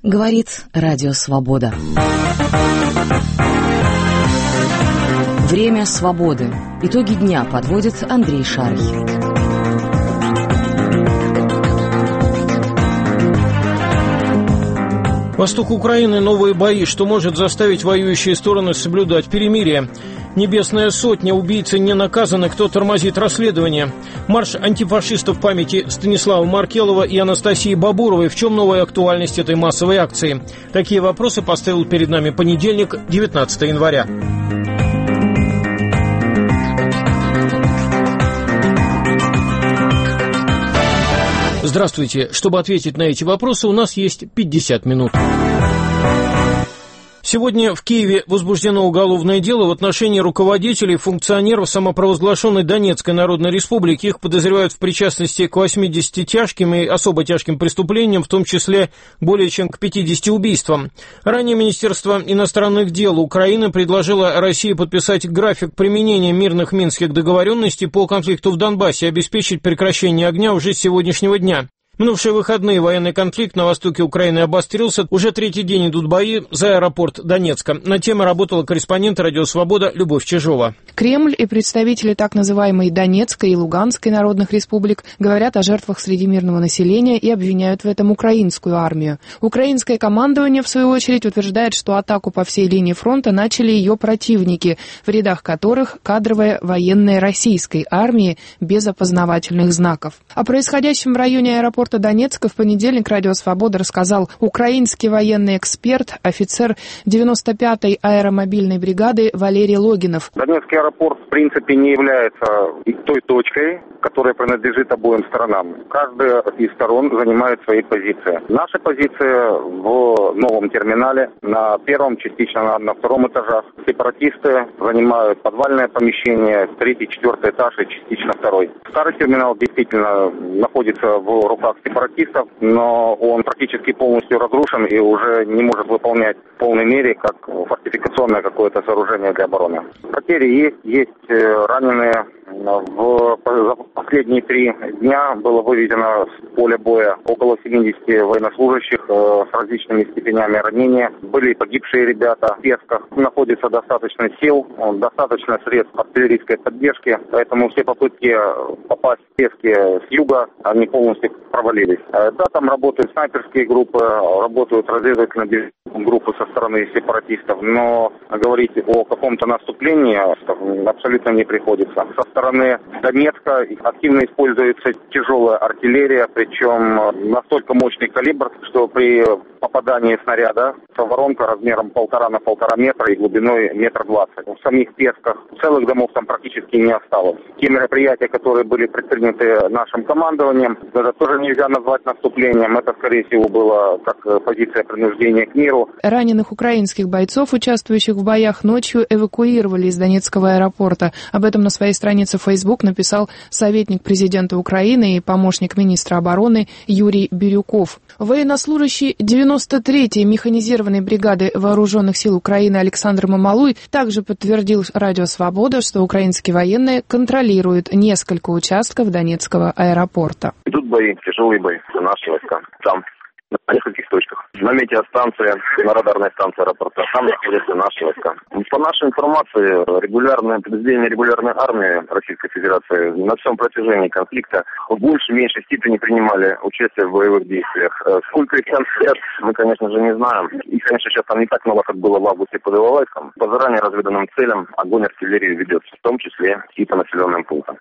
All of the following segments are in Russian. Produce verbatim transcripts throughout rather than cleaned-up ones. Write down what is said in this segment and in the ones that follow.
Говорит Радио Свобода. Время свободы. Итоги дня подводит Андрей Шарий. Восток Украины. Новые бои. Что может заставить воюющие стороны соблюдать перемирие? Небесная сотня. Убийцы не наказаны. Кто тормозит расследование? Марш антифашистов памяти Станислава Маркелова и Анастасии Бабуровой. В чем новая актуальность этой массовой акции? Такие вопросы поставил перед нами понедельник, девятнадцатого января. Здравствуйте. Чтобы ответить на эти вопросы, у нас есть пятьдесят минут. Сегодня в Киеве возбуждено уголовное дело в отношении руководителей, функционеров самопровозглашенной Донецкой Народной Республики. Их подозревают в причастности к восьмидесяти тяжким и особо тяжким преступлениям, в том числе более чем к пятидесяти убийствам. Ранее Министерство иностранных дел Украины предложило России подписать график применения мирных минских договоренностей по конфликту в Донбассе и обеспечить прекращение огня уже с сегодняшнего дня. Минувшие выходные военный конфликт на востоке Украины обострился. Уже третий день идут бои за аэропорт Донецка. На тему работала корреспондент Радио Свобода Любовь Чижова. Кремль и представители так называемой Донецкой и Луганской народных республик говорят о жертвах среди мирного населения и обвиняют в этом украинскую армию. Украинское командование, в свою очередь, утверждает, что атаку по всей линии фронта начали ее противники, в рядах которых кадровая военная российской армии без опознавательных знаков. О происходящем в районе аэропорта Донецка в понедельник Радио Свобода рассказал украинский военный эксперт, офицер девяносто пятой аэромобильной бригады Валерий Логинов. Донецкий аэропорт в принципе не является той точкой, которая принадлежит обоим сторонам. Каждая из сторон занимает свои позиции. Наша позиция в новом терминале на первом, частично на втором этажах. Сепаратисты занимают подвальное помещение, третий, четвертый этаж и частично второй. Старый терминал действительно находится в руках сепаратистов, но он практически полностью разрушен и уже не может выполнять в полной мере как фортификационное какое-то сооружение для обороны. Потери есть, есть раненые. В последние три дня было выведено с поля боя около семидесяти военнослужащих с различными степенями ранения. Были и погибшие ребята в Песках. Находится достаточно сил, достаточно средств артиллерийской поддержки, поэтому все попытки попасть в Пески с юга, они полностью провалились. Да, там работают снайперские группы, работают разведывательные группы со стороны сепаратистов, но говорить о каком-то наступлении абсолютно не приходится. Со стороны Донецка активно используется тяжелая артиллерия, причем настолько мощный калибр, что при попадании снаряда воронка размером полтора на полтора метра и глубиной метр двадцать. В самих Песках целых домов там практически не осталось. Те мероприятия, которые были предприняты нашим командованием, это тоже нельзя назвать наступлением. Это, скорее всего, было как позиция принуждения к миру. Раненых украинских бойцов, участвующих в боях ночью, эвакуировали из Донецкого аэропорта. Об этом на своей странице в Facebook написал советник президента Украины и помощник министра обороны Юрий Бирюков. Военнослужащий девяносто третьей механизированной бригады Вооруженных сил Украины Александр Мамалуй также подтвердил Радио Свобода, что украинские военные контролируют несколько участков Донецкого аэропорта. Идут бои, тяжелые бои за наши войска. Там, на нескольких точках. На метеостанции, на радарной станции аэропорта, там находятся наши войска. По нашей информации, регулярное подразделение регулярной армии Российской Федерации на всем протяжении конфликта в большей меньшей степени принимали участие в боевых действиях. Сколько их там стоят, мы, конечно же, не знаем. И, конечно, сейчас там не так много, как было в августе под Иловайском. По заранее разведанным целям огонь артиллерии ведется, в том числе и по населенным пунктам.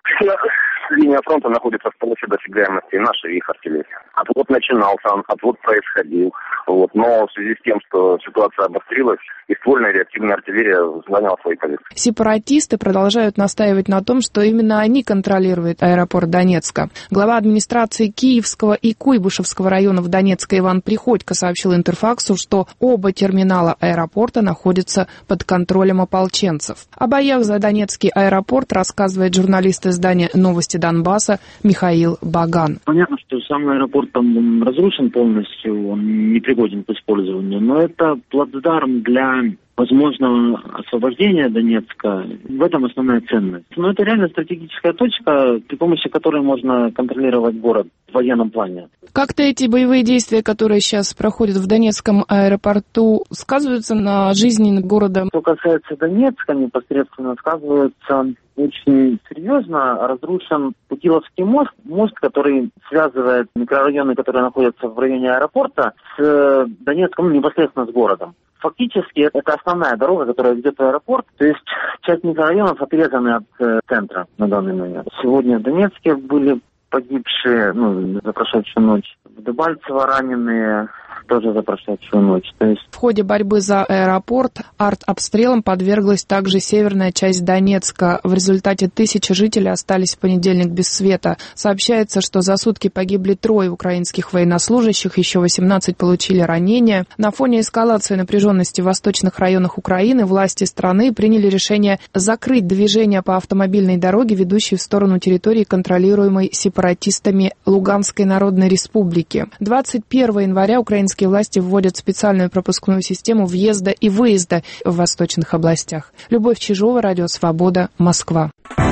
Линия фронта находится в полосе досягаемости нашей и их артиллерии. Отвод начинался, отвод происходил. Вот. Но в связи с тем, что ситуация обострилась, и ствольная реактивная артиллерия заняла свои позиции. Сепаратисты продолжают настаивать на том, что именно они контролируют аэропорт Донецка. Глава администрации Киевского и Куйбышевского районов Донецка Иван Приходько сообщил Интерфаксу, что оба терминала аэропорта находятся под контролем ополченцев. О боях за Донецкий аэропорт рассказывает журналист издания «Новости Донбасса» Михаил Баган. Понятно, что сам аэропорт там разрушен полностью, он не пригоден к использованию, но это плацдарм для возможного освобождения Донецка. В этом основная ценность. Но это реально стратегическая точка, при помощи которой можно контролировать город в военном плане. Как-то эти боевые действия, которые сейчас проходят в Донецком аэропорту, сказываются на жизни города? Что касается Донецка, непосредственно сказывается очень серьезно. Разрушен Путиловский мост, мост, который связывает микрорайоны, которые находятся в районе аэропорта, с Донецком, ну, непосредственно с городом. Фактически это основная дорога, которая ведет в аэропорт, то есть часть микрорайонов отрезаны от э, центра на данный момент. Сегодня в Донецке были погибшие, ну, за прошедшую ночь, в Дебальцево раненые, тоже за прошедшую ночь. То есть... В ходе борьбы за аэропорт артобстрелам подверглась также северная часть Донецка. В результате тысячи жителей остались в понедельник без света. Сообщается, что за сутки погибли трое украинских военнослужащих, еще восемнадцать получили ранения. На фоне эскалации напряженности в восточных районах Украины власти страны приняли решение закрыть движение по автомобильной дороге, ведущей в сторону территории, контролируемой сепаратистами Луганской Народной Республики. двадцать первого января украинские власти вводят специальную пропускную систему въезда и выезда в восточных областях. Любовь Чижова, Радио Свобода, Москва.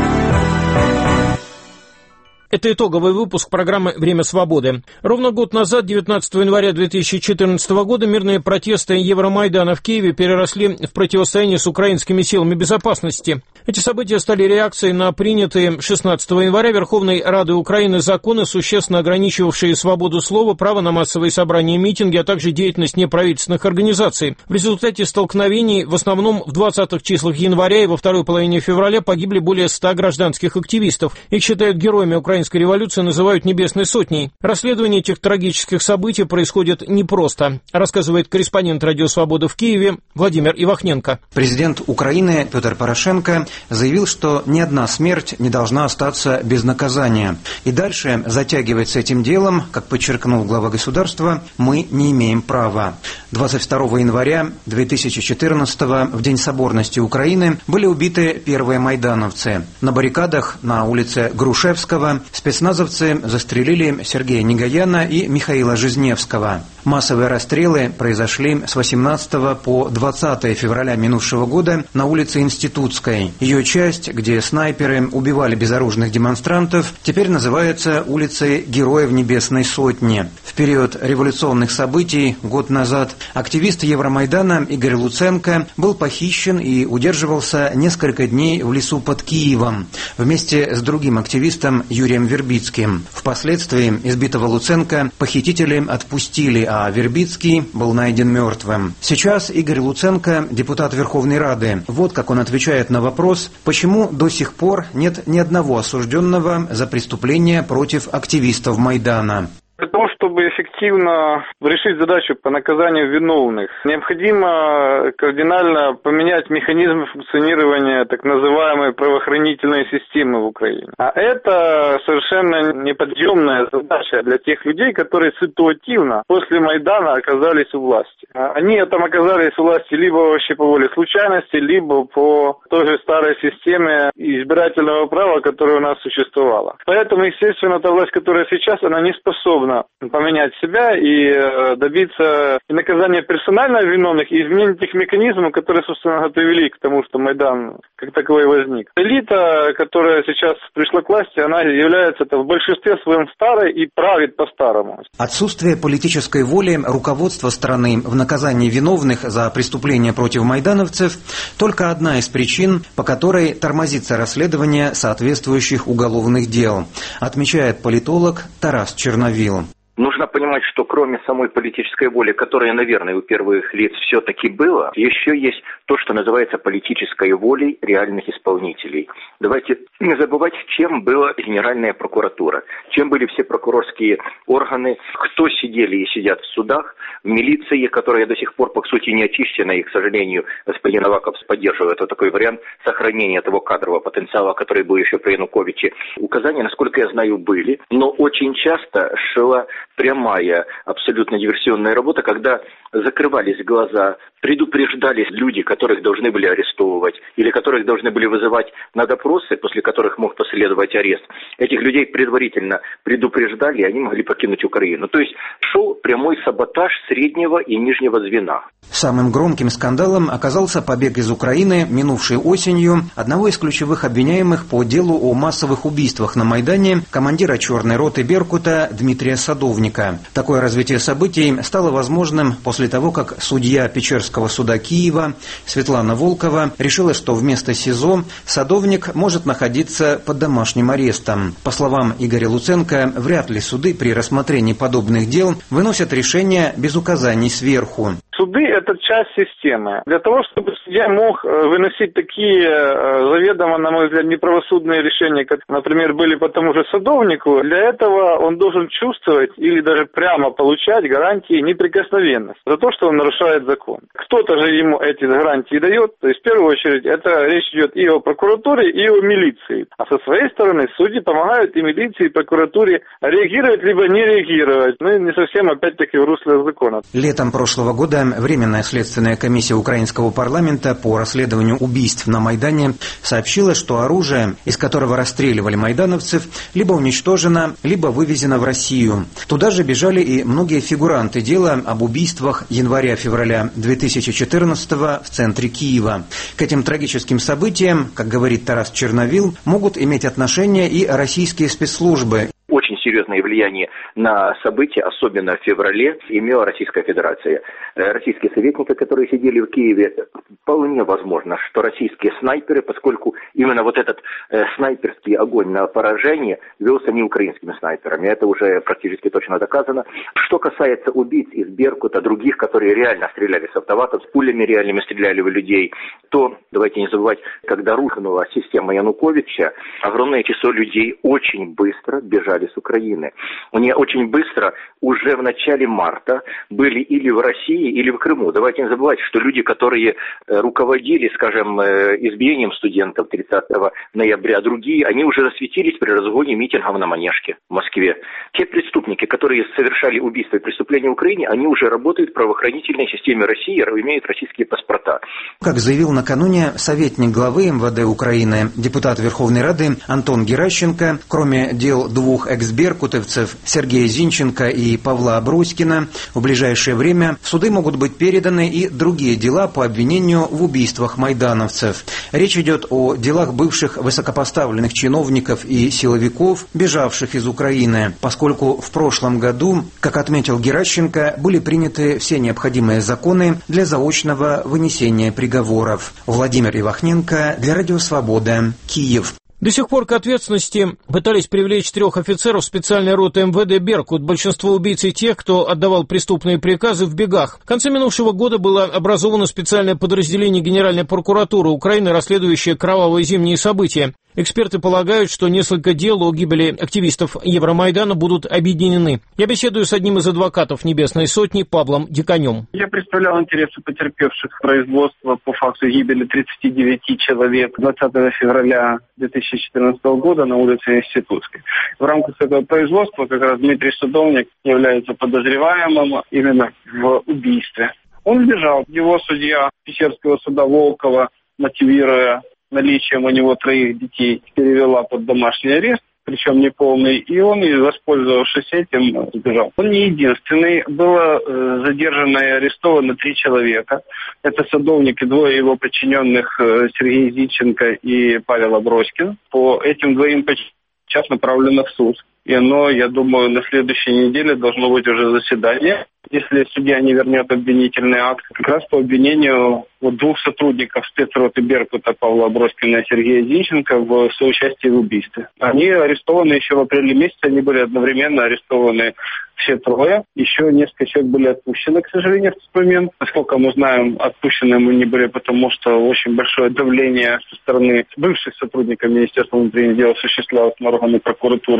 Это итоговый выпуск программы «Время свободы». Ровно год назад, девятнадцатого января две тысячи четырнадцатого года, мирные протесты Евромайдана в Киеве переросли в противостояние с украинскими силами безопасности. Эти события стали реакцией на принятые шестнадцатого января Верховной Радой Украины законы, существенно ограничивавшие свободу слова, право на массовые собрания и митинги, а также деятельность неправительственных организаций. В результате столкновений, в основном в двадцатых числах января и во второй половине февраля, погибли более ста гражданских активистов. Их считают героями украинской революции, называют «Небесной сотней». Расследование этих трагических событий происходит непросто, рассказывает корреспондент «Радио Свобода» в Киеве Владимир Ивахненко. Президент Украины Петр Порошенко заявил, что ни одна смерть не должна остаться без наказания. И дальше затягивать с этим делом, как подчеркнул глава государства, мы не имеем права. двадцать второго января две тысячи четырнадцатого, в День соборности Украины, были убиты первые майдановцы. На баррикадах на улице Грушевского спецназовцы застрелили Сергея Негаяна и Михаила Жизневского. Массовые расстрелы произошли с восемнадцатого по двадцатое февраля минувшего года на улице Институтской. Ее часть, где снайперы убивали безоружных демонстрантов, теперь называется улицей Героев Небесной Сотни. В период революционных событий год назад активист Евромайдана Игорь Луценко был похищен и удерживался несколько дней в лесу под Киевом вместе с другим активистом Юрием Вербицким. Впоследствии избитого Луценко похитители отпустили, а Вербицкий был найден мертвым. Сейчас Игорь Луценко – депутат Верховной Рады. Вот как он отвечает на вопрос, почему до сих пор нет ни одного осужденного за преступления против активистов Майдана. Для того, чтобы эффективно решить задачу по наказанию виновных, необходимо кардинально поменять механизмы функционирования так называемой правоохранительной системы в Украине. А это совершенно неподъемная задача для тех людей, которые ситуативно после Майдана оказались у власти. Они там оказались у власти либо вообще по воле случайности, либо по той же старой системе избирательного права, которая у нас существовала. Поэтому, естественно, та власть, которая сейчас, она не способна поменять себя и добиться и наказания персонально виновных, и изменения тех механизмов, которые, собственно, привели к тому, что Майдан как таковой возник. Элита, которая сейчас пришла к власти, она является в большинстве своем старой и правит по-старому. Отсутствие политической воли руководства страны в наказании виновных за преступления против майдановцев – только одна из причин, по которой тормозится расследование соответствующих уголовных дел, отмечает политолог Тарас Черновил. Нужно понимать, что кроме самой политической воли, которая, наверное, у первых лиц все-таки была, еще есть то, что называется политической волей реальных исполнителей. Давайте не забывать, чем была Генеральная прокуратура, чем были все прокурорские органы, кто сидели и сидят в судах, в милиции, которая до сих пор, по сути, не очищена, и, к сожалению, господин Аваков поддерживает вот такой вариант сохранения того кадрового потенциала, который был еще при Януковиче. Указания, насколько я знаю, были, но очень часто шла прямая, абсолютно диверсионная работа, когда закрывались глаза, предупреждались люди, которых должны были арестовывать или которых должны были вызывать на допросы, после которых мог последовать арест. Этих людей предварительно предупреждали, и они могли покинуть Украину. То есть шел прямой саботаж среднего и нижнего звена. Самым громким скандалом оказался побег из Украины минувшей осенью одного из ключевых обвиняемых по делу о массовых убийствах на Майдане, командира черной роты Беркута Дмитрия Садовника. Такое развитие событий стало возможным после того, как судья Печерского суда Киева Светлана Волкова решила, что вместо СИЗО Садовник может находиться под домашним арестом. По словам Игоря Луценко, вряд ли суды при рассмотрении подобных дел выносят решения без указаний сверху. Суды – это часть системы. Для того, чтобы судья мог выносить такие заведомо, на мой взгляд, неправосудные решения, как, например, были по тому же Садовнику, для этого он должен чувствовать или даже прямо получать гарантии неприкосновенности за то, что он нарушает закон. Кто-то же ему эти гарантии дает. То есть, в первую очередь, это речь идет и о прокуратуре, и о милиции. А со своей стороны судьи помогают и милиции, и прокуратуре реагировать, либо не реагировать. Ну и не совсем, опять-таки, в русле закона. Летом прошлого года Временная следственная комиссия Украинского парламента по расследованию убийств на Майдане сообщила, что оружие, из которого расстреливали майдановцев, либо уничтожено, либо вывезено в Россию. Туда же бежали и многие фигуранты дела об убийствах января-февраля две тысячи четырнадцатого в центре Киева. К этим трагическим событиям, как говорит Тарас Черновил, могут иметь отношение и российские спецслужбы. Очень серьезное влияние на события, особенно в феврале, имела Российская Федерация. Российские советники, которые сидели в Киеве, вполне возможно, что российские снайперы, поскольку именно вот этот э, снайперский огонь на поражение велся не украинскими снайперами, это уже практически точно доказано. Что касается убийц из Беркута, других, которые реально стреляли с автоматов, с пулями реальными стреляли в людей, то, давайте не забывать, когда рухнула система Януковича, огромное число людей очень быстро бежали с Украины. Они очень быстро, уже в начале марта, были или в России, или в Крыму. Давайте не забывать, что люди, которые руководили, скажем, избиением студентов тридцатого ноября, другие, они уже засветились при разгоне митингов на Манежке в Москве. Те преступники, которые совершали убийства и преступления в Украине, они уже работают в правоохранительной системе России, имеют российские паспорта. Как заявил накануне советник главы эм вэ дэ Украины, депутат Верховной Рады Антон Геращенко, кроме дел двух экс-беркутовцев Сергея Зинченко и Павла Аброськина, в ближайшее время в суды могут быть переданы и другие дела по обвинению в убийствах майдановцев. Речь идет о делах бывших высокопоставленных чиновников и силовиков, бежавших из Украины, поскольку в прошлом году, как отметил Геращенко, были приняты все необходимые законы для заочного вынесения приговоров. Владимир Ивахненко для Радио Свобода, Киев. До сих пор к ответственности пытались привлечь трех офицеров специальной роты эм вэ дэ «Беркут». Большинство убийц и тех, кто отдавал преступные приказы, в бегах. В конце минувшего года было образовано специальное подразделение Генеральной прокуратуры Украины, расследующее кровавые зимние события. Эксперты полагают, что несколько дел о гибели активистов Евромайдана будут объединены. Я беседую с одним из адвокатов Небесной Сотни Павлом Диканем. Я представлял интересы потерпевших производства по факту гибели тридцати девяти человек двадцатого февраля две тысячи четырнадцатого года на улице Институтской. В рамках этого производства как раз Дмитрий Садовник является подозреваемым именно в убийстве. Он сбежал. Его судья Печерского суда Волкова, мотивируя наличием у него троих детей, перевела под домашний арест, причем неполный, и он, воспользовавшись этим, сбежал. Он не единственный. Было э, задержано и арестовано три человека. Это Садовник и двое его подчиненных, э, Сергей Зинченко и Павел Аброськин. По этим двоим сейчас направлено в суд. И оно, я думаю, на следующей неделе должно быть уже заседание. Если судья не вернет обвинительный акт, как раз по обвинению вот двух сотрудников спецроты Беркута Павла Аброськина и Сергея Зинченко в соучастии в убийстве. Они арестованы еще в апреле месяце, они были одновременно арестованы все трое. Еще несколько человек были отпущены, к сожалению, в тот момент. Насколько мы знаем, отпущены мы не были, потому что очень большое давление со стороны бывших сотрудников Министерства внутренних дел осуществлялось на органы прокуратуры в момент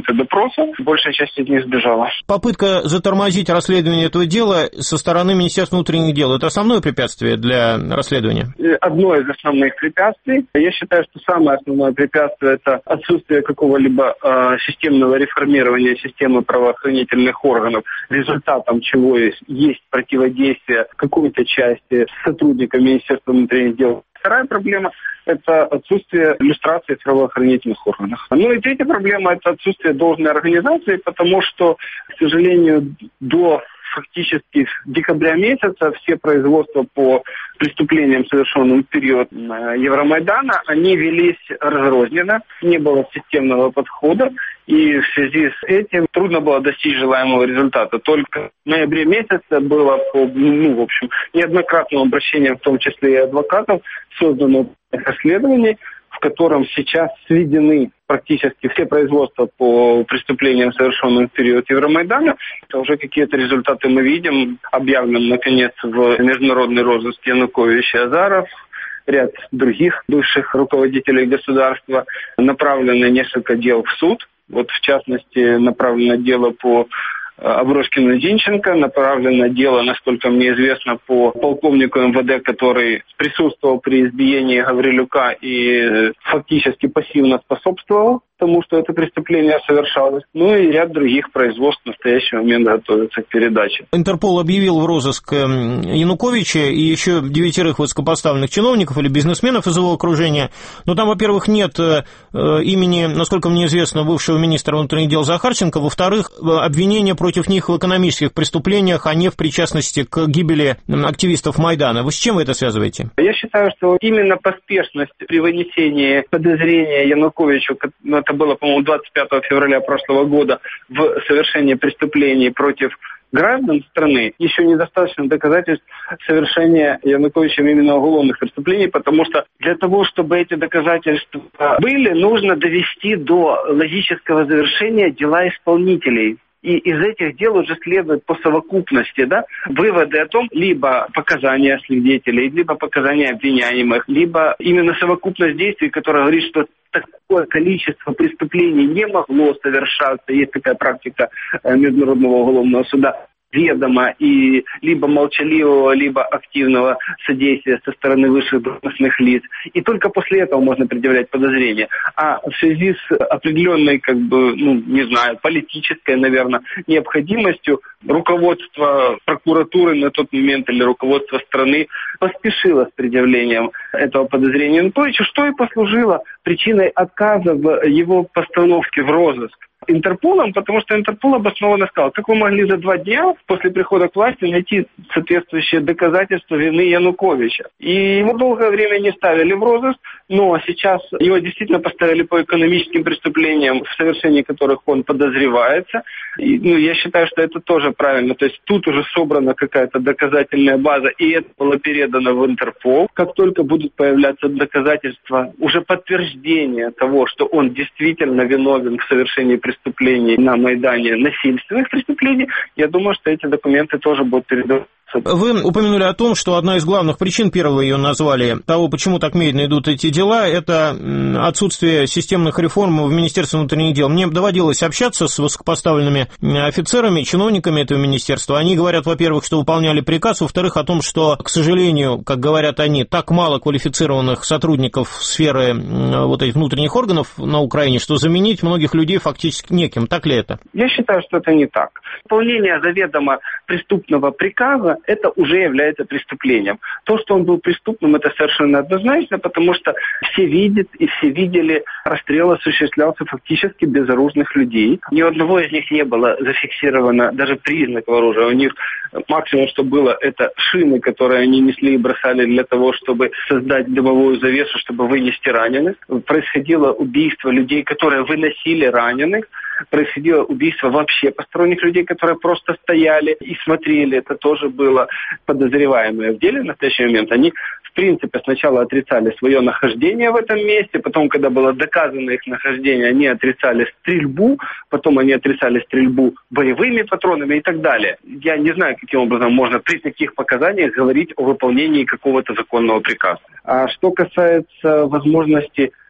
документы допроса. Большая часть из них сбежала. Попытка затормозить расследование этого дела со стороны Министерства внутренних дел – это основное препятствие для расследования? Одно из основных препятствий. Я считаю, что самое основное препятствие – это отсутствие какого-либо э, системного реформирования системы правоохранительных органов, результатом чего есть, есть противодействие какой-то части сотрудников Министерства внутренних дел. Вторая проблема – это отсутствие иллюстрации в правоохранительных органах. Ну и третья проблема – это отсутствие должной организации, потому что, к сожалению, до фактически декабря месяца все производства по преступлениям, совершенным в период Евромайдана, они велись разрозненно, не было системного подхода, и в связи с этим трудно было достичь желаемого результата. Только в ноябре месяце было, по, ну, в общем, неоднократным обращением, в том числе и адвокатов, создано расследование, в котором сейчас сведены практически все производства по преступлениям, совершенным в период Евромайдана. Это уже какие-то результаты мы видим. Объявлен, наконец, в международный розыск Янукович и Азаров, ряд других бывших руководителей государства. Направлено несколько дел в суд. Вот, в частности, направлено дело по Аброшкину и Зинченко, направлено дело, насколько мне известно, по полковнику эм вэ дэ, который присутствовал при избиении Гаврилюка и фактически пассивно способствовал тому, что это преступление совершалось. Ну и ряд других производств в настоящий момент готовятся к передаче. Интерпол объявил в розыск Януковича и еще девятерых высокопоставленных чиновников или бизнесменов из его окружения. Но там, во-первых, нет имени, насколько мне известно, бывшего министра внутренних дел Захарченко. Во-вторых, обвинения против них в экономических преступлениях, а не в причастности к гибели активистов Майдана. Вы с чем вы это связываете? Я считаю, что именно поспешность при вынесении подозрения Януковичу, это было, по-моему, двадцать пятого февраля прошлого года, в совершении преступлений против граждан страны, еще недостаточно доказательств совершения Януковичем именно уголовных преступлений, потому что для того, чтобы эти доказательства были, нужно довести до логического завершения дела исполнителей. И из этих дел уже следует по совокупности, да, выводы о том, либо показания свидетелей, либо показания обвиняемых, либо именно совокупность действий, которая говорит, что такое количество преступлений не могло совершаться, есть такая практика Международного уголовного суда, ведомо и либо молчаливого, либо активного содействия со стороны высших должностных лиц. И только после этого можно предъявлять подозрения. А в связи с определенной, как бы, ну, не знаю, политической, наверное, необходимостью, руководство прокуратуры на тот момент или руководство страны поспешило с предъявлением этого подозрения Януковича, что и послужило причиной отказа в его постановке в розыск Интерполом, потому что Интерпол обоснованно сказал, как вы могли за два дня после прихода к власти найти соответствующие доказательства вины Януковича. И его долгое время не ставили в розыск, но сейчас его действительно поставили по экономическим преступлениям, в совершении которых он подозревается. И, ну, я считаю, что это тоже правильно. То есть тут уже собрана какая-то доказательная база, и это было передано в Интерпол. Как только будут появляться доказательства, уже подтверждение того, что он действительно виновен в совершении преступлений, преступлений на Майдане, насильственных преступлений, я думаю, что эти документы тоже будут переданы. Вы упомянули о том, что одна из главных причин, первого ее назвали, того, почему так медленно идут эти дела, это отсутствие системных реформ в Министерстве внутренних дел. Мне доводилось общаться с высокопоставленными офицерами, чиновниками этого министерства. Они говорят, во-первых, что выполняли приказ, во-вторых, о том, что, к сожалению, как говорят они, так мало квалифицированных сотрудников сферы вот этих внутренних органов на Украине, что заменить многих людей фактически неким. Так ли это? Я считаю, что это не так. Выполнение заведомо преступного приказа – это уже является преступлением. То, что он был преступным, это совершенно однозначно, потому что все видят и все видели, расстрел осуществлялся фактически безоружных людей. Ни у одного из них не было зафиксировано даже признаков оружия. У них максимум, что было, это шины, которые они несли и бросали для того, чтобы создать дымовую завесу, чтобы вынести раненых. Происходило убийство людей, которые выносили раненых. Происходило убийство вообще посторонних людей, которые просто стояли и смотрели. Это тоже было подозреваемое в деле в настоящий момент. Они, в принципе, сначала отрицали свое нахождение в этом месте, потом, когда было доказано их нахождение, они отрицали стрельбу, потом они отрицали стрельбу боевыми патронами и так далее. Я не знаю, каким образом можно при таких показаниях говорить о выполнении какого-то законного приказа. А что касается возможности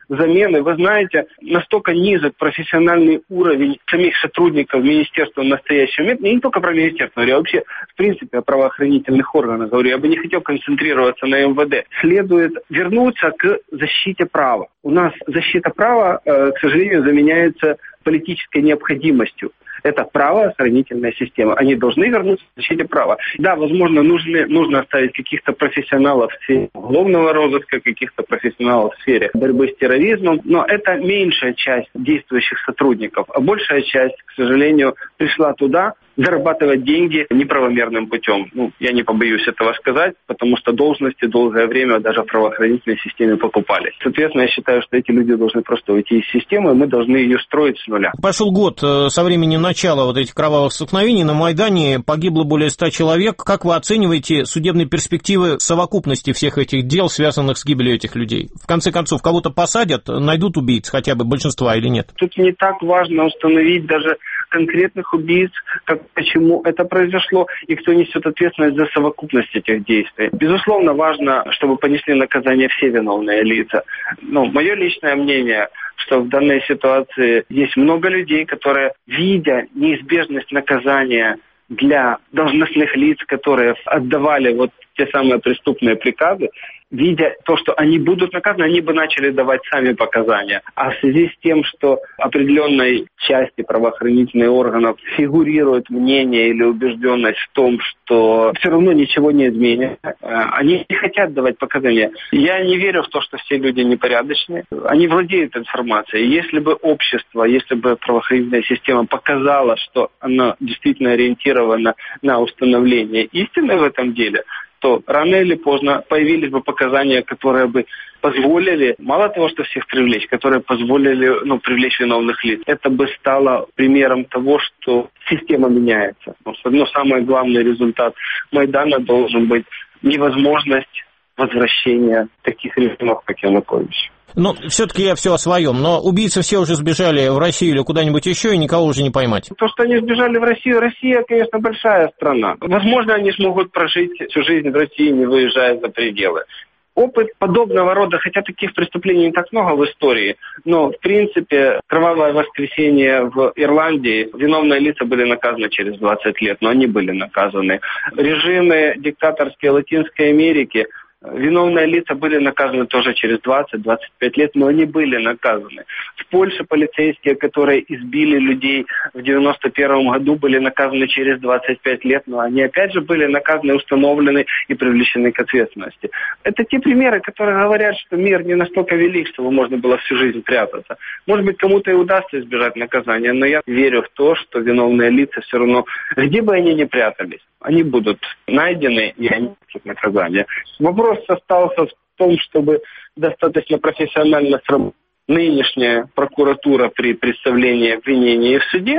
замены. Вы знаете, настолько низок профессиональный уровень самих сотрудников министерства в настоящий момент, не только про министерство, говорю, а вообще, в принципе, о правоохранительных органах, говорю, я бы не хотел концентрироваться на эм вэ дэ. Следует вернуться к защите права. У нас защита права, к сожалению, заменяется политической необходимостью. Это правоохранительная система. Они должны вернуться к защите права. Да, возможно, нужны, нужно оставить каких-то профессионалов в сфере уголовного розыска, каких-то профессионалов в сфере борьбы с терроризмом, но это меньшая часть действующих сотрудников, а большая часть, к сожалению, пришла туда зарабатывать деньги неправомерным путем. Ну, я не побоюсь этого сказать, потому что должности долгое время даже в правоохранительной системе покупались. Соответственно, я считаю, что эти люди должны просто уйти из системы, и мы должны ее строить с нуля. Пошел год со времени начала вот этих кровавых столкновений. На Майдане погибло более ста человек. Как вы оцениваете судебные перспективы совокупности всех этих дел, связанных с гибелью этих людей? В конце концов, кого-то посадят, найдут убийц хотя бы большинства или нет? Тут не так важно установить даже конкретных убийц, как, почему это произошло и кто несет ответственность за совокупность этих действий. Безусловно, важно, чтобы понесли наказание все виновные лица. Но мое личное мнение, что в данной ситуации есть много людей, которые, видя неизбежность наказания для должностных лиц, которые отдавали вот те самые преступные приказы, видя то, что они будут наказаны, они бы начали давать сами показания. А в связи с тем, что определенной части правоохранительных органов фигурирует мнение или убежденность в том, что все равно ничего не изменится, они не хотят давать показания. Я не верю в то, что все люди непорядочные. Они владеют информацией. Если бы общество, если бы правоохранительная система показала, что она действительно ориентирована на установление истины в этом деле, то рано или поздно появились бы показания, которые бы позволили, мало того, что всех привлечь, которые позволили ну, привлечь виновных лиц. Это бы стало примером того, что система меняется. Но самый главный результат Майдана должен быть невозможность возвращения таких режимов, как Янукович. Ну, все-таки я все о своем, но убийцы все уже сбежали в Россию или куда-нибудь еще, и никого уже не поймать. То, что они сбежали в Россию, Россия, конечно, большая страна. Возможно, они смогут прожить всю жизнь в России, не выезжая за пределы. Опыт подобного рода, хотя таких преступлений не так много в истории, но, в принципе, кровавое воскресенье в Ирландии, виновные лица были наказаны через двадцать лет, но они были наказаны. Режимы диктаторские Латинской Америки, виновные лица были наказаны тоже через двадцать-двадцать пять лет, но они были наказаны. В Польше полицейские, которые избили людей в девяносто первом году, были наказаны через двадцать пять лет, но они опять же были наказаны, установлены и привлечены к ответственности. Это те примеры, которые говорят, что мир не настолько велик, чтобы можно было всю жизнь прятаться. Может быть, кому-то и удастся избежать наказания, но я верю в то, что виновные лица все равно, где бы они ни прятались, они будут найдены и они будут наказания. Вопрос остался в том, чтобы достаточно профессионально сработать нынешняя прокуратура при представлении обвинения в суде,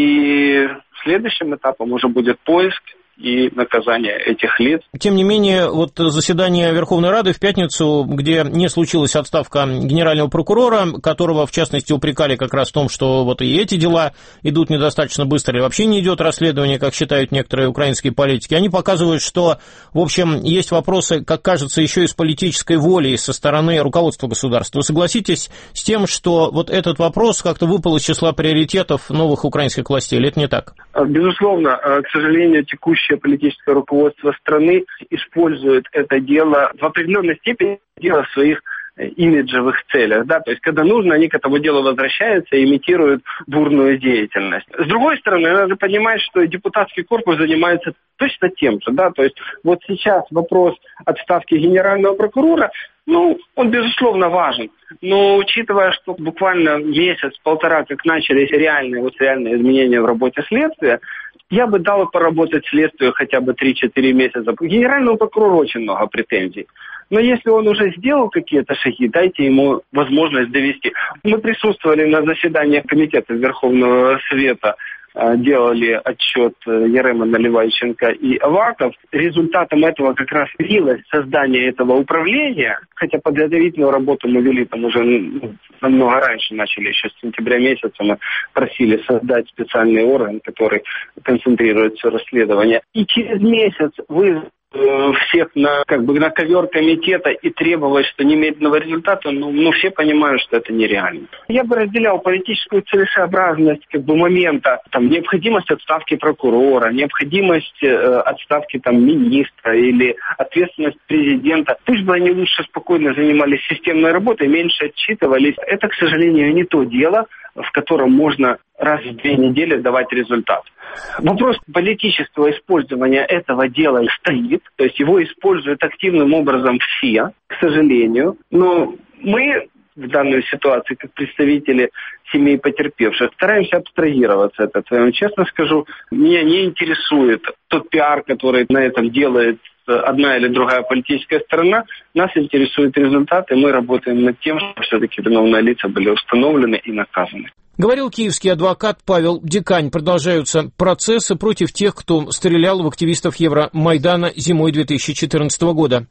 и следующим этапом уже будет поиск и наказание этих лиц. Тем не менее, вот заседание Верховной Рады в пятницу, где не случилась отставка генерального прокурора, которого, в частности, упрекали как раз в том, что вот и эти дела идут недостаточно быстро, или вообще не идет расследование, как считают некоторые украинские политики, они показывают, что, в общем, есть вопросы, как кажется, еще и с политической волей со стороны руководства государства. Вы согласитесь с тем, что вот этот вопрос как-то выпал из числа приоритетов новых украинских властей, или это не так? Безусловно, к сожалению, текущее политическое руководство страны использует это дело в определенной степени дело в своих имиджевых целях, да, то есть когда нужно, они к этому делу возвращаются и имитируют бурную деятельность. С другой стороны, надо понимать, что депутатский корпус занимается точно тем же, да, то есть вот сейчас вопрос отставки генерального прокурора, ну, он, безусловно, важен, но учитывая, что буквально месяц-полтора, как начались реальные, вот реальные изменения в работе следствия, я бы дал поработать следствию хотя бы три-четыре месяца. К генеральному прокурору очень много претензий. Но если он уже сделал какие-то шаги, дайте ему возможность довести. Мы присутствовали на заседании комитета Верховного Совета, делали отчет Ярема, Наливайченко и Аваков. Результатом этого как раз явилось создание этого управления, хотя подготовительную работу мы вели там уже ну, намного раньше, начали еще с сентября месяца, мы просили создать специальный орган, который концентрирует все расследование. И через месяц вы всех на, как бы, на ковер комитета и требовать, что немедленного результата, ну, ну, все понимают, что это нереально. Я бы разделял политическую целесообразность как бы момента, там, необходимость отставки прокурора, необходимость э, отставки там министра или ответственность президента. Пусть бы они лучше спокойно занимались системной работой, меньше отчитывались. Это, к сожалению, не то дело, в котором можно раз в две недели давать результат. Вопрос политического использования этого дела стоит, то есть его используют активным образом все, к сожалению, но мы в данной ситуации, как представители семей потерпевших, стараемся абстрагироваться от этого. Я вам честно скажу, меня не интересует тот пиар, который на этом делает одна или другая политическая сторона. Нас интересуют результаты, мы работаем над тем, чтобы все-таки виновные лица были установлены и наказаны. Говорил киевский адвокат Павел Дикань. Продолжаются процессы против тех, кто стрелял в активистов Евромайдана зимой две тысячи четырнадцатого года.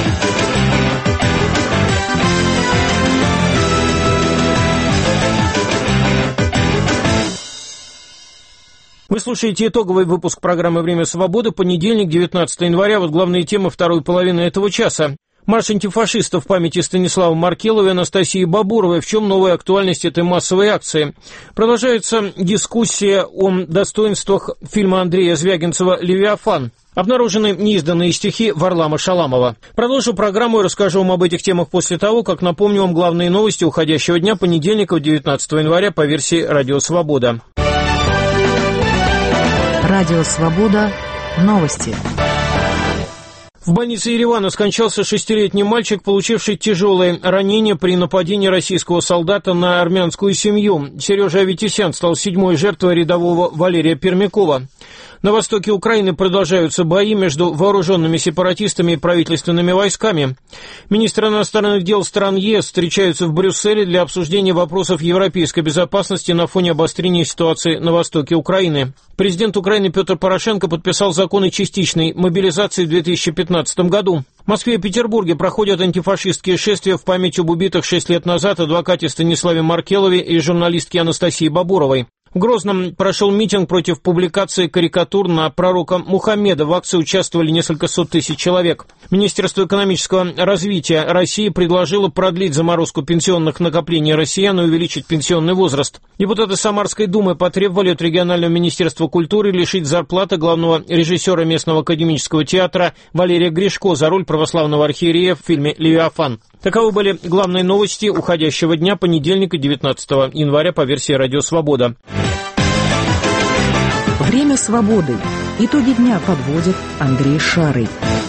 Вы слушаете итоговый выпуск программы «Время свободы». Понедельник, девятнадцатого января. Вот главные темы второй половины этого часа. Марш антифашистов в памяти Станислава Маркелова и Анастасии Бабуровой. В чем новая актуальность этой массовой акции? Продолжается дискуссия о достоинствах фильма Андрея Звягинцева «Левиафан». Обнаружены неизданные стихи Варлама Шаламова. Продолжу программу и расскажу вам об этих темах после того, как напомню вам главные новости уходящего дня, понедельника, девятнадцатого января, по версии «Радио Свобода». Радио Свобода. Новости. В больнице Еревана скончался шестилетний мальчик, получивший тяжелые ранения при нападении российского солдата на армянскую семью. Сережа Аветисян стал седьмой жертвой рядового Валерия Пермякова. На востоке Украины продолжаются бои между вооруженными сепаратистами и правительственными войсками. Министры иностранных дел стран ЕС встречаются в Брюсселе для обсуждения вопросов европейской безопасности на фоне обострения ситуации на востоке Украины. Президент Украины Петр Порошенко подписал законы частичной мобилизации в две тысячи пятнадцатом году. В Москве и Петербурге проходят антифашистские шествия в память об убитых шесть лет назад адвокате Станиславе Маркелове и журналистке Анастасии Бабуровой. В Грозном прошел митинг против публикации карикатур на пророка Мухаммеда. В акции участвовали несколько сот тысяч человек. Министерство экономического развития России предложило продлить заморозку пенсионных накоплений россиян и увеличить пенсионный возраст. Депутаты Самарской думы потребовали от регионального министерства культуры лишить зарплаты главного режиссера местного академического театра Валерия Гришко за роль православного архиерея в фильме «Левиафан». Таковы были главные новости уходящего дня, понедельника, девятнадцатого января, по версии «Радио Свобода». Время свободы. Итоги дня подводит Андрей Шарый.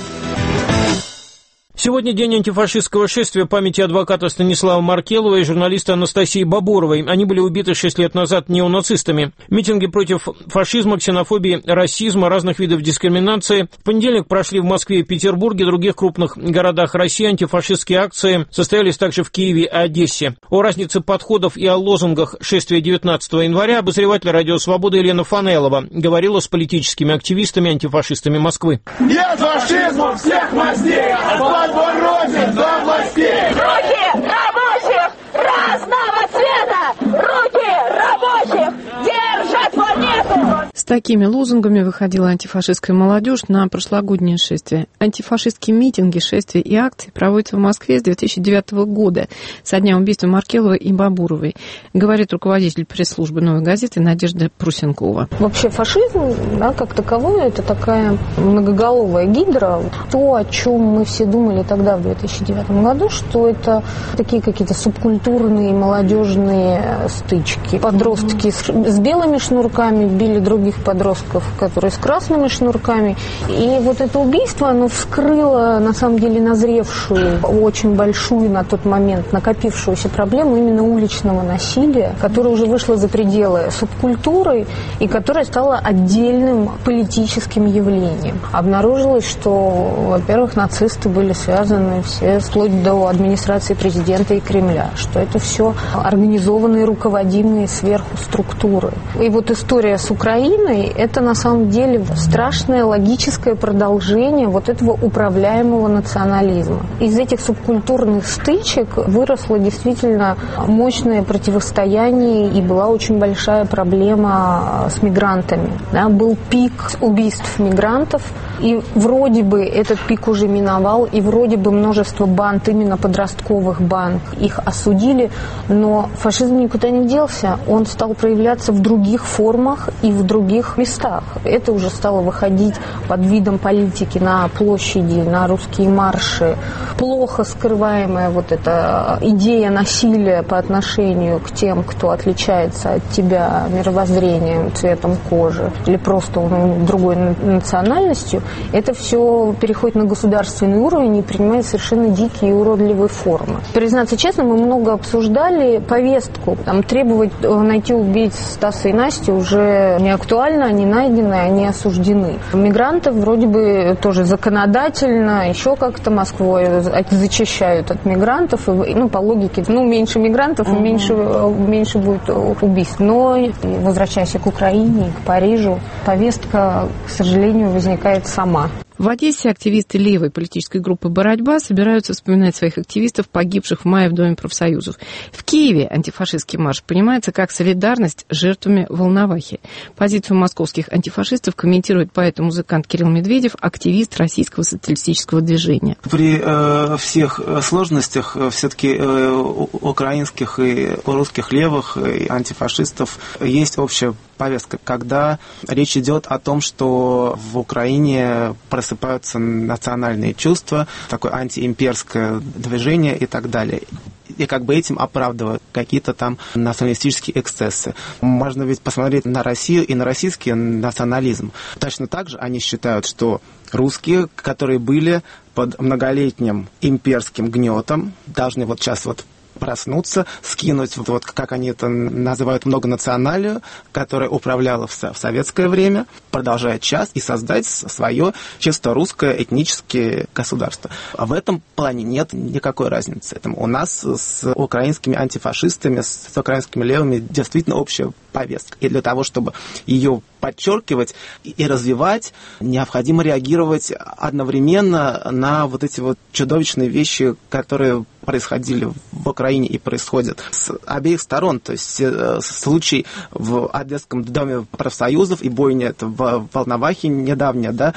Сегодня день антифашистского шествия памяти адвоката Станислава Маркелова и журналиста Анастасии Бабуровой. Они были убиты шесть лет назад неонацистами. Митинги против фашизма, ксенофобии, расизма, разных видов дискриминации в понедельник прошли в Москве и Петербурге, других крупных городах России. Антифашистские акции состоялись также в Киеве и Одессе. О разнице подходов и о лозунгах шествия девятнадцатого января обозреватель «Радио Свобода» Елена Фанелова говорила с политическими активистами, антифашистами Москвы. Нет фашизма всех мастей! Отворотен до властей! Руки рабочих разного цвета! Руки рабочих держат планету! С такими лозунгами выходила антифашистская молодежь на прошлогоднее шествие. Антифашистские митинги, шествия и акции проводятся в Москве с две тысячи девятого года, со дня убийства Маркеловой и Бабуровой, говорит руководитель пресс-службы «Новой газеты» Надежда Прусенкова. Вообще фашизм, да, как таковой, это такая многоголовая гидра. То, о чем мы все думали тогда, в две тысячи девятом году, что это такие какие-то субкультурные молодежные стычки. Подростки с, с белыми шнурками били других подростков, которые с красными шнурками. И вот это убийство, оно вскрыло, на самом деле, назревшую, очень большую на тот момент накопившуюся проблему именно уличного насилия, которая уже вышла за пределы субкультуры и которая стала отдельным политическим явлением. Обнаружилось, что, во-первых, нацисты были связаны все вплоть до администрации президента и Кремля, что это все организованные, руководимые сверху структуры. И вот история с Украиной – это на самом деле страшное логическое продолжение вот этого управляемого национализма. Из этих субкультурных стычек выросло действительно мощное противостояние и была очень большая проблема с мигрантами. Да, был пик убийств мигрантов И вроде бы этот пик уже миновал, и вроде бы множество банд, именно подростковых банд, их осудили, но фашизм никуда не делся. Он стал проявляться в других формах и в других местах. Это уже стало выходить под видом политики на площади, на русские марши. Плохо скрываемая вот эта идея насилия по отношению к тем, кто отличается от тебя мировоззрением, цветом кожи или просто другой национальностью, это все переходит на государственный уровень и принимает совершенно дикие и уродливые формы. Признаться честно, мы много обсуждали повестку. Там, требовать найти убийц Стаса и Насти уже не актуально, они найдены, они осуждены. Мигрантов вроде бы тоже законодательно, еще как-то Москвой зачищают от мигрантов. И, ну, по логике, ну, меньше мигрантов, mm-hmm. меньше, меньше будет убийств. Но, возвращаясь к Украине, к Парижу, повестка, к сожалению, возникает сама. В Одессе активисты левой политической группы «Боротьба» собираются вспоминать своих активистов, погибших в мае в Доме профсоюзов. В Киеве антифашистский марш понимается как солидарность с жертвами Волновахи. Позицию московских антифашистов комментирует поэт и музыкант Кирилл Медведев, активист российского социалистического движения. При э, всех сложностях все-таки э, украинских и русских левых и антифашистов есть общая повестка, когда речь идет о том, что в Украине просыпаются национальные чувства, такое антиимперское движение и так далее. И как бы этим оправдывают какие-то там националистические эксцессы. Можно ведь посмотреть на Россию и на российский национализм. Точно так же они считают, что русские, которые были под многолетним имперским гнетом, должны вот сейчас вот проснуться, скинуть, вот, вот как они это называют, многонационалию, которая управляла в, в советское время, продолжает час и создать свое чисто русское этническое государство. А в этом плане нет никакой разницы. У нас с украинскими антифашистами, с украинскими левыми действительно общая повестка. И для того, чтобы ее подчеркивать и развивать, необходимо реагировать одновременно на вот эти вот чудовищные вещи, которые происходили в Украине и происходят с обеих сторон. То есть случай в Одесском доме профсоюзов и бойня в Волновахе недавняя, да,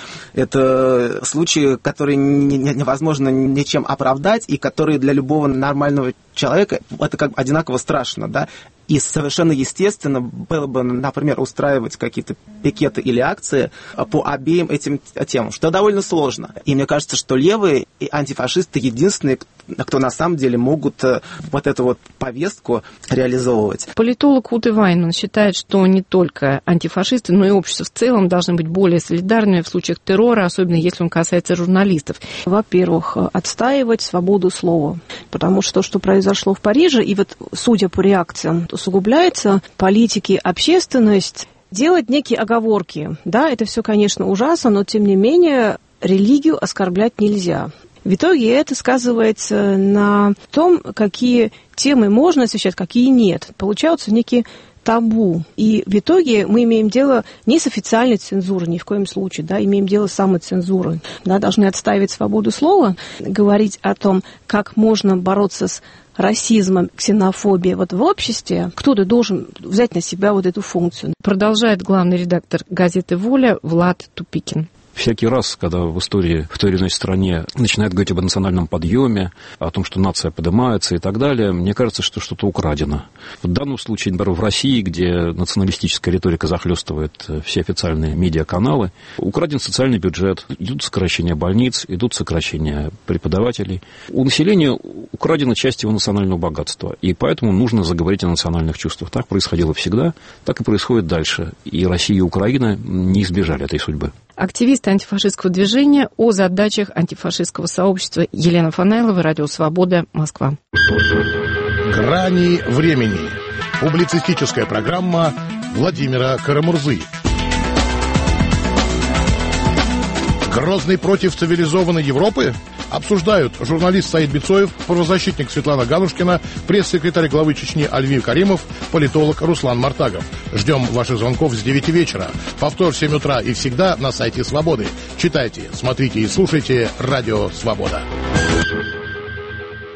это случаи, которые невозможно ничем оправдать и которые для любого нормального человека это как бы одинаково страшно, да. И совершенно естественно было бы, например, устраивать какие-то пикеты или акции по обеим этим темам, что довольно сложно. И мне кажется, что левые и антифашисты единственные, кто на самом деле могут вот эту вот повестку реализовывать. Политолог Ute Weinmann считает, что не только антифашисты, но и общество в целом должны быть более солидарными в случаях террора, особенно если он касается журналистов. Во-первых, отстаивать свободу слова, потому что то, что произошло в Париже, и вот судя по реакциям, усугубляется, политики, общественность, делать некие оговорки. Да, это все, конечно, ужасно, но, тем не менее, религию оскорблять нельзя. В итоге это сказывается на том, какие темы можно освещать, какие нет. Получаются некие табу. И в итоге мы имеем дело не с официальной цензурой, ни в коем случае, да, имеем дело с самоцензурой. Да, должны отстаивать свободу слова, говорить о том, как можно бороться с расизмом, ксенофобией вот в обществе, кто-то должен взять на себя вот эту функцию. Продолжает главный редактор газеты «Воля» Влад Тупикин. Всякий раз, когда в истории в той или иной стране начинают говорить об национальном подъеме, о том, что нация поднимается и так далее, мне кажется, что что-то украдено. В данном случае, например, в России, где националистическая риторика захлестывает все официальные медиаканалы, украден социальный бюджет, идут сокращения больниц, идут сокращения преподавателей. У населения украдена часть его национального богатства, и поэтому нужно заговорить о национальных чувствах. Так происходило всегда, так и происходит дальше. И Россия и Украина не избежали этой судьбы. Активисты антифашистского движения о задачах антифашистского сообщества. Елена Фанайлова, Радио Свобода, Москва. Грани времени. Публицистическая программа Владимира Карамурзы. Грозный против цивилизованной Европы? Обсуждают журналист Саид Бицоев, правозащитник Светлана Ганушкина, пресс-секретарь главы Чечни Альвир Каримов, политолог Руслан Мартагов. Ждем ваших звонков с девяти вечера. Повтор в семь утра и всегда на сайте Свободы. Читайте, смотрите и слушайте Радио Свобода.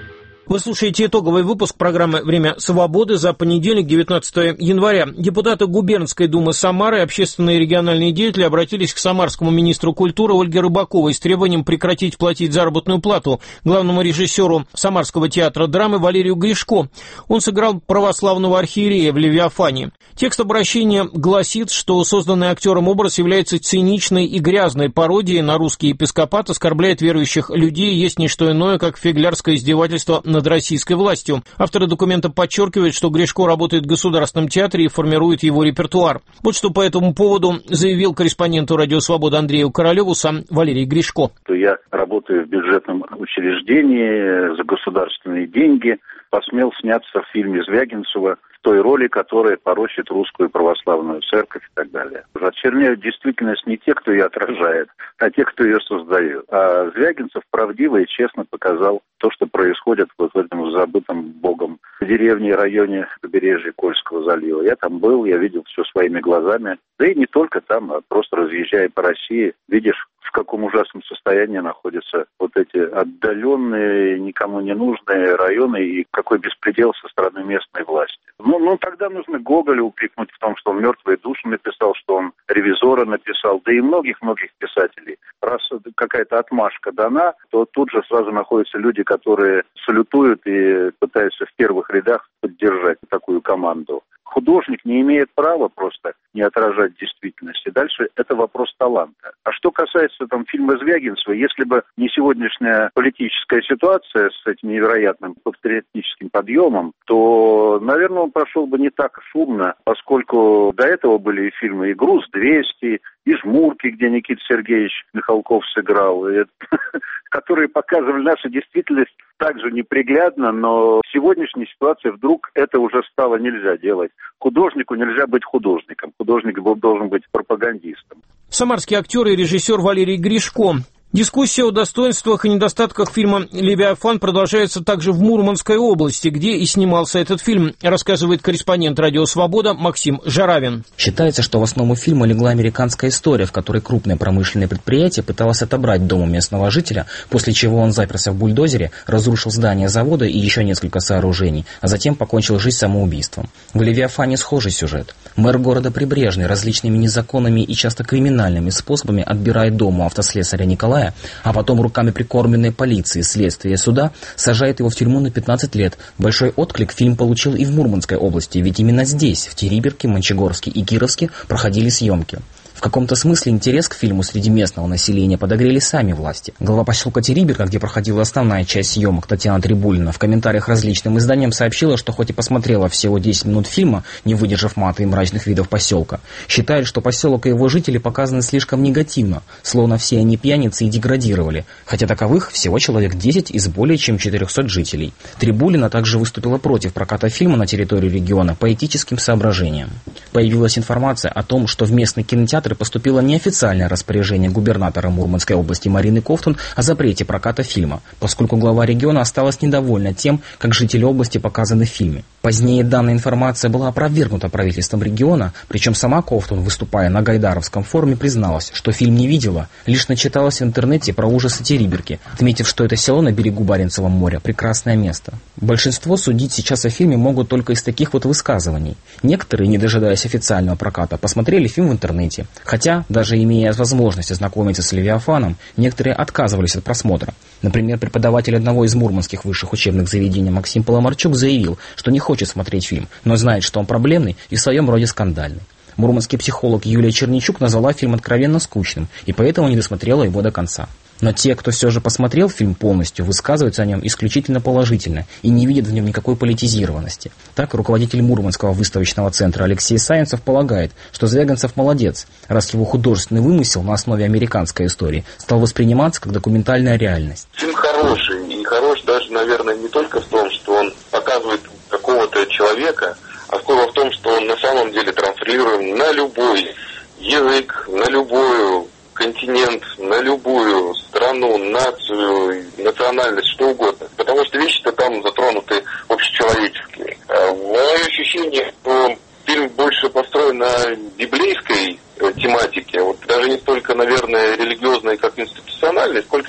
Вы слушаете итоговый выпуск программы «Время свободы» за понедельник, девятнадцатое января. Депутаты Губернской думы Самары, общественные и региональные деятели обратились к самарскому министру культуры Ольге Рыбаковой с требованием прекратить платить заработную плату главному режиссеру Самарского театра драмы Валерию Гришко. Он сыграл православного архиерея в «Левиафане». Текст обращения гласит, что созданный актером образ является циничной и грязной пародией на русский епископат, оскорбляет верующих людей, есть не что иное, как фиглярское издевательство над российской властью. Авторы документа подчеркивают, что Гришко работает в Государственном театре и формирует его репертуар. Вот что по этому поводу заявил корреспонденту «Радио Свобода» Андрею Королеву сам Валерий Гришко. Я работаю в бюджетном учреждении за государственные деньги, посмел сняться в фильме Звягинцева в той роли, которая порочит русскую православную церковь и так далее. Очерняют действительность не те, кто ее отражает, а те, кто ее создает. А Звягинцев правдиво и честно показал то, что происходит вот в этом забытом богом деревне и районе побережья Кольского залива. Я там был, я видел все своими глазами. Да и не только там, а просто разъезжая по России, видишь, в каком ужасном состоянии находятся вот эти отдаленные, никому не нужные районы и какой беспредел со стороны местной власти. Ну, ну тогда нужно Гоголя упрекнуть в том, что он «Мертвые души» написал, что он «Ревизора» написал, да и многих-многих писателей. Раз какая-то отмашка дана, то тут же сразу находятся люди, которые салютуют и пытаются в первых рядах поддержать такую команду. Художник не имеет права просто не отражать действительность. И дальше это вопрос таланта. А что касается там фильма Звягинцева, если бы не сегодняшняя политическая ситуация с этим невероятным патриотическим подъемом, то, наверное, он прошел бы не так шумно, поскольку до этого были фильмы и «Груз двести», и «Жмурки», где Никита Сергеевич Михалков сыграл, и, которые показывали нашу действительность также неприглядно, но в сегодняшней ситуации вдруг это уже стало нельзя делать. Художнику нельзя быть художником, художник должен быть пропагандистом. Самарский актер и режиссер Валерий Гришко. Дискуссия о достоинствах и недостатках фильма «Левиафан» продолжается также в Мурманской области, где и снимался этот фильм, рассказывает корреспондент «Радио Свобода» Максим Жаравин. Считается, что в основу фильма легла американская история, в которой крупное промышленное предприятие пыталось отобрать дом у местного жителя, после чего он заперся в бульдозере, разрушил здание завода и еще несколько сооружений, а затем покончил жизнь самоубийством. В «Левиафане» схожий сюжет. Мэр города Прибрежный различными незаконными и часто криминальными способами отбирает дом у автослесаря Николая, а потом руками прикормленной полиции, следствия и суда сажает его в тюрьму на пятнадцать лет. Большой отклик фильм получил и в Мурманской области, ведь именно здесь, в Териберке, Мончегорске и Кировске, проходили съемки. В каком-то смысле интерес к фильму среди местного населения подогрели сами власти. Глава поселка Териберка, где проходила основная часть съемок, Татьяна Трибулина, в комментариях различным изданиям сообщила, что хоть и посмотрела всего десять минут фильма, не выдержав мата и мрачных видов поселка, считает, что поселок и его жители показаны слишком негативно, словно все они пьяницы и деградировали, хотя таковых всего человек десять из более чем четырехсот жителей. Трибулина также выступила против проката фильма на территории региона по этическим соображениям. Появилась информация о том, что в местный кинотеатр поступило неофициальное распоряжение губернатора Мурманской области Марины Ковтун о запрете проката фильма, поскольку глава региона осталась недовольна тем, как жители области показаны в фильме. Позднее данная информация была опровергнута правительством региона, причем сама Ковтун, выступая на Гайдаровском форуме, призналась, что фильм не видела, лишь начиталась в интернете про ужасы Териберки, отметив, что это село на берегу Баренцева моря – прекрасное место. Большинство судить сейчас о фильме могут только из таких вот высказываний. Некоторые, не дожидаясь официального проката, посмотрели фильм в интернете. Хотя, даже имея возможность ознакомиться с «Левиафаном», некоторые отказывались от просмотра. Например, преподаватель одного из мурманских высших учебных заведений Максим Поломарчук заявил, что не хочет смотреть фильм, но знает, что он проблемный и в своем роде скандальный. Мурманский психолог Юлия Черничук назвала фильм откровенно скучным, и поэтому не досмотрела его до конца. Но те, кто все же посмотрел фильм полностью, высказываются о нем исключительно положительно и не видят в нем никакой политизированности. Так, руководитель Мурманского выставочного центра Алексей Саинцев полагает, что Звягинцев молодец, раз его художественный вымысел на основе американской истории стал восприниматься как документальная реальность. Фильм хороший, и хорош даже, наверное, не только в том, что он показывает какого-то человека, а скоро в том, что он на самом деле транслируем на любой язык, на любую континент, на любую страну, нацию, национальность, что угодно. Потому что вещи-то там затронуты общечеловеческие. Мое ощущение, что фильм больше построен на библейской тематике, вот даже не столько, наверное, религиозной, как институциональной, сколько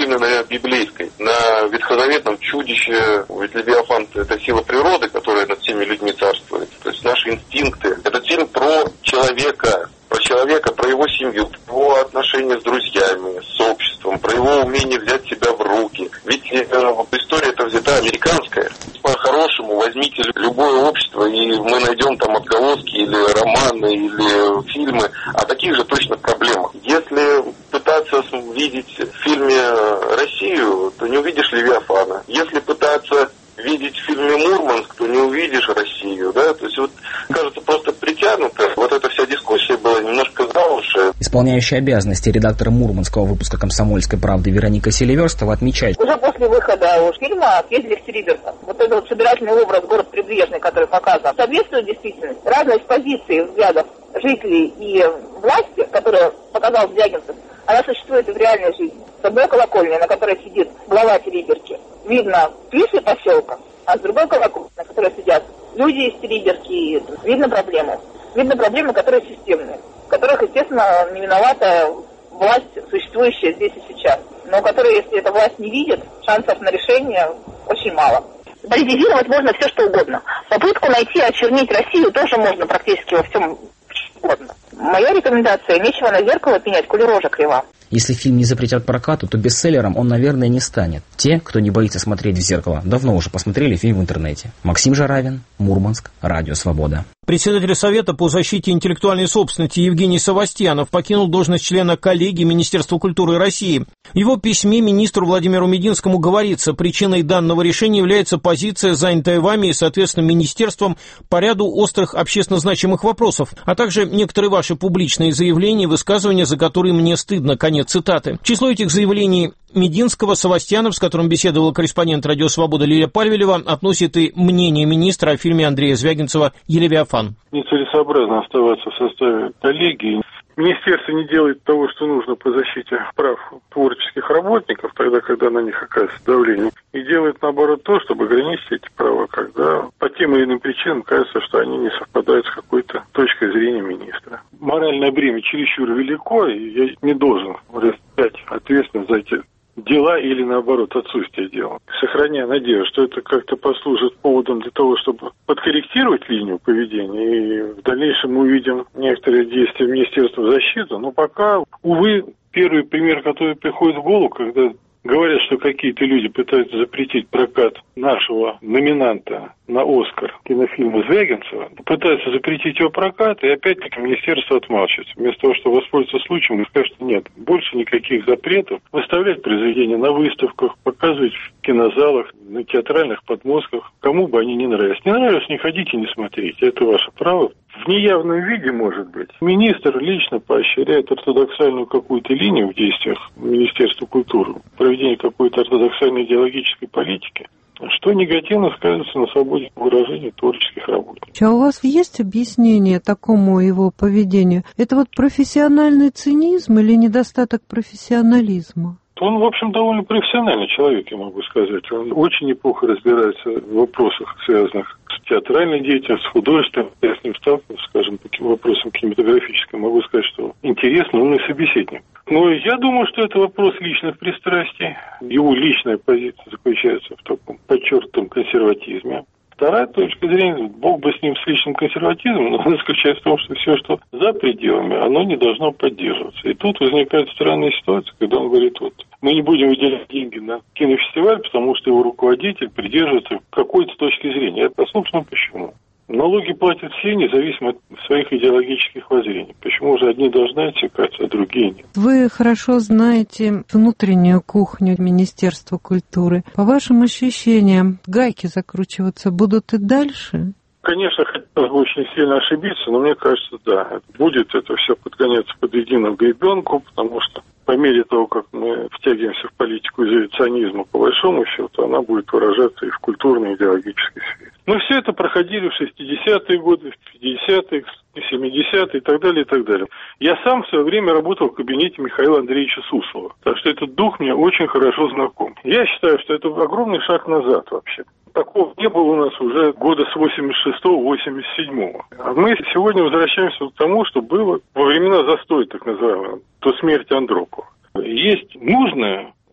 построены на библейской, на ветхозаветном чудище. Ведь Левиафан — это сила природы, которая над всеми людьми царствует. То есть наши инстинкты. Этот фильм про человека, про человека, про его семью, про отношения с друзьями, с обществом, про его умение взять себя в руки. Ведь э, история эта взята американская. По-хорошему возьмите любое общество, и мы найдем там отголоски или романы, или фильмы о таких же точно проблемах. Если пытаться видеть в фильме Россию, то не увидишь Левиафана. Если пытаться видеть в фильме «Мурманск», то не увидишь Россию, да, то есть вот, кажется, просто притянуто. Вот эта вся дискуссия была немножко за уши. Исполняющая обязанности редактора мурманского выпуска «Комсомольской правды» Вероника Селиверстова отмечает: уже после выхода фильма съездили в Териберку. Вот этот вот собирательный образ город Прибрежный, который показан, соответствует действительности. Разность позиций, взглядов жителей и власти, которую показал Звягинцев, она существует и в реальной жизни. С одной колокольни, на которой сидит глава Териберки, видно крыши поселка, а с другой колокольни, на которой сидят люди из Териберки, видно проблемы. Видно проблемы, которые системные, в которых, естественно, не виновата власть, существующая здесь и сейчас, но которые, если эта власть не видит, шансов на решение очень мало. Политизировать можно все, что угодно. Попытку найти, очернить Россию тоже можно практически во всем угодно. Моя рекомендация: нечего на зеркало пенять, коли рожа крива. Если фильм не запретят прокату, то бестселлером он, наверное, не станет. Те, кто не боится смотреть в зеркало, давно уже посмотрели фильм в интернете. Максим Жаравин, Мурманск, Радио Свобода. Председатель Совета по защите интеллектуальной собственности Евгений Савастьянов покинул должность члена коллегии Министерства культуры России. В его письме министру Владимиру Мединскому говорится: причиной данного решения является позиция, занятая вами и, соответственно, министерством по ряду острых общественно значимых вопросов, а также некоторые ваши публичные заявления и высказывания, за которые мне стыдно. Конец цитаты. В число этих заявлений Мединского Савастьянов, с которым беседовала корреспондент «Радио Свобода» Лилия Пальвелева, относит и мнение министра о фильме Андрея Звягинцева «Елевиафан». Нецелесообразно оставаться в составе коллегии. Министерство не делает того, что нужно по защите прав творческих работников, тогда, когда на них оказывается давление, и делает, наоборот, то, чтобы ограничить эти права, когда по тем или иным причинам кажется, что они не совпадают с какой-то точкой зрения министра. Моральное бремя чересчур велико, и я не должен взять ответственность за эти дела или, наоборот, отсутствие дела. Сохраняя надежду, что это как-то послужит поводом для того, чтобы подкорректировать линию поведения, и в дальнейшем мы увидим некоторые действия Министерства защиты, но пока, увы, первый пример, который приходит в голову, когда говорят, что какие-то люди пытаются запретить прокат нашего номинанта на «Оскар» кинофильма Звягинцева, пытаются запретить его прокат, и опять-таки министерство отмалчивается. Вместо того, чтобы воспользоваться случаем, и сказать, что нет, больше никаких запретов. Выставлять произведения на выставках, показывать в кинозалах, на театральных подмостках, кому бы они не нравились. Не нравилось, не ходите, не смотрите, это ваше право. В неявном виде, может быть, министр лично поощряет ортодоксальную какую-то линию в действиях Министерства культуры, проведение какой-то ортодоксальной идеологической политики, что негативно сказывается на свободе выражения творческих работников. А у вас есть объяснение такому его поведению? Это вот профессиональный цинизм или недостаток профессионализма? Он, в общем, довольно профессиональный человек, я могу сказать. Он очень неплохо разбирается в вопросах, связанных с театральной деятельностью, с художеством. Я с ним сталкивался, скажем, по вопросам кинематографическим. Могу сказать, что интересный, умный собеседник. Но я думаю, что это вопрос личных пристрастий. Его личная позиция заключается в таком подчеркнутом консерватизме. Вторая точка зрения, бог бы с ним, с личным консерватизмом, но она заключается в том, что все, что за пределами, оно не должно поддерживаться. И тут возникает странная ситуация, когда он говорит, вот, мы не будем выделять деньги на кинофестиваль, потому что его руководитель придерживается какой-то точки зрения. Это, собственно, почему? Налоги платят все, независимо от своих идеологических воззрений. Почему же одни должны отсекаться, а другие нет? Вы хорошо знаете внутреннюю кухню Министерства культуры. По вашим ощущениям, гайки закручиваться будут и дальше? Конечно, хотелось бы очень сильно ошибиться, но мне кажется, да. Будет это все подгоняться под единую гребенку, потому что по мере того, как мы втягиваемся в политику изоляционизма, по большому счету, она будет выражаться и в культурной, и идеологической сфере. Мы все это проходили в шестидесятые годы, в пятидесятые, в семидесятые и так далее, и так далее. Я сам в свое время работал в кабинете Михаила Андреевича Суслова, так что этот дух мне очень хорошо знаком. Я считаю, что это огромный шаг назад вообще. Такого не было у нас уже года с восемьдесят шестого — восемьдесят седьмого. А мы сегодня возвращаемся к тому, что было во времена застоя, так называемого, до смерти Андропова. Есть нужное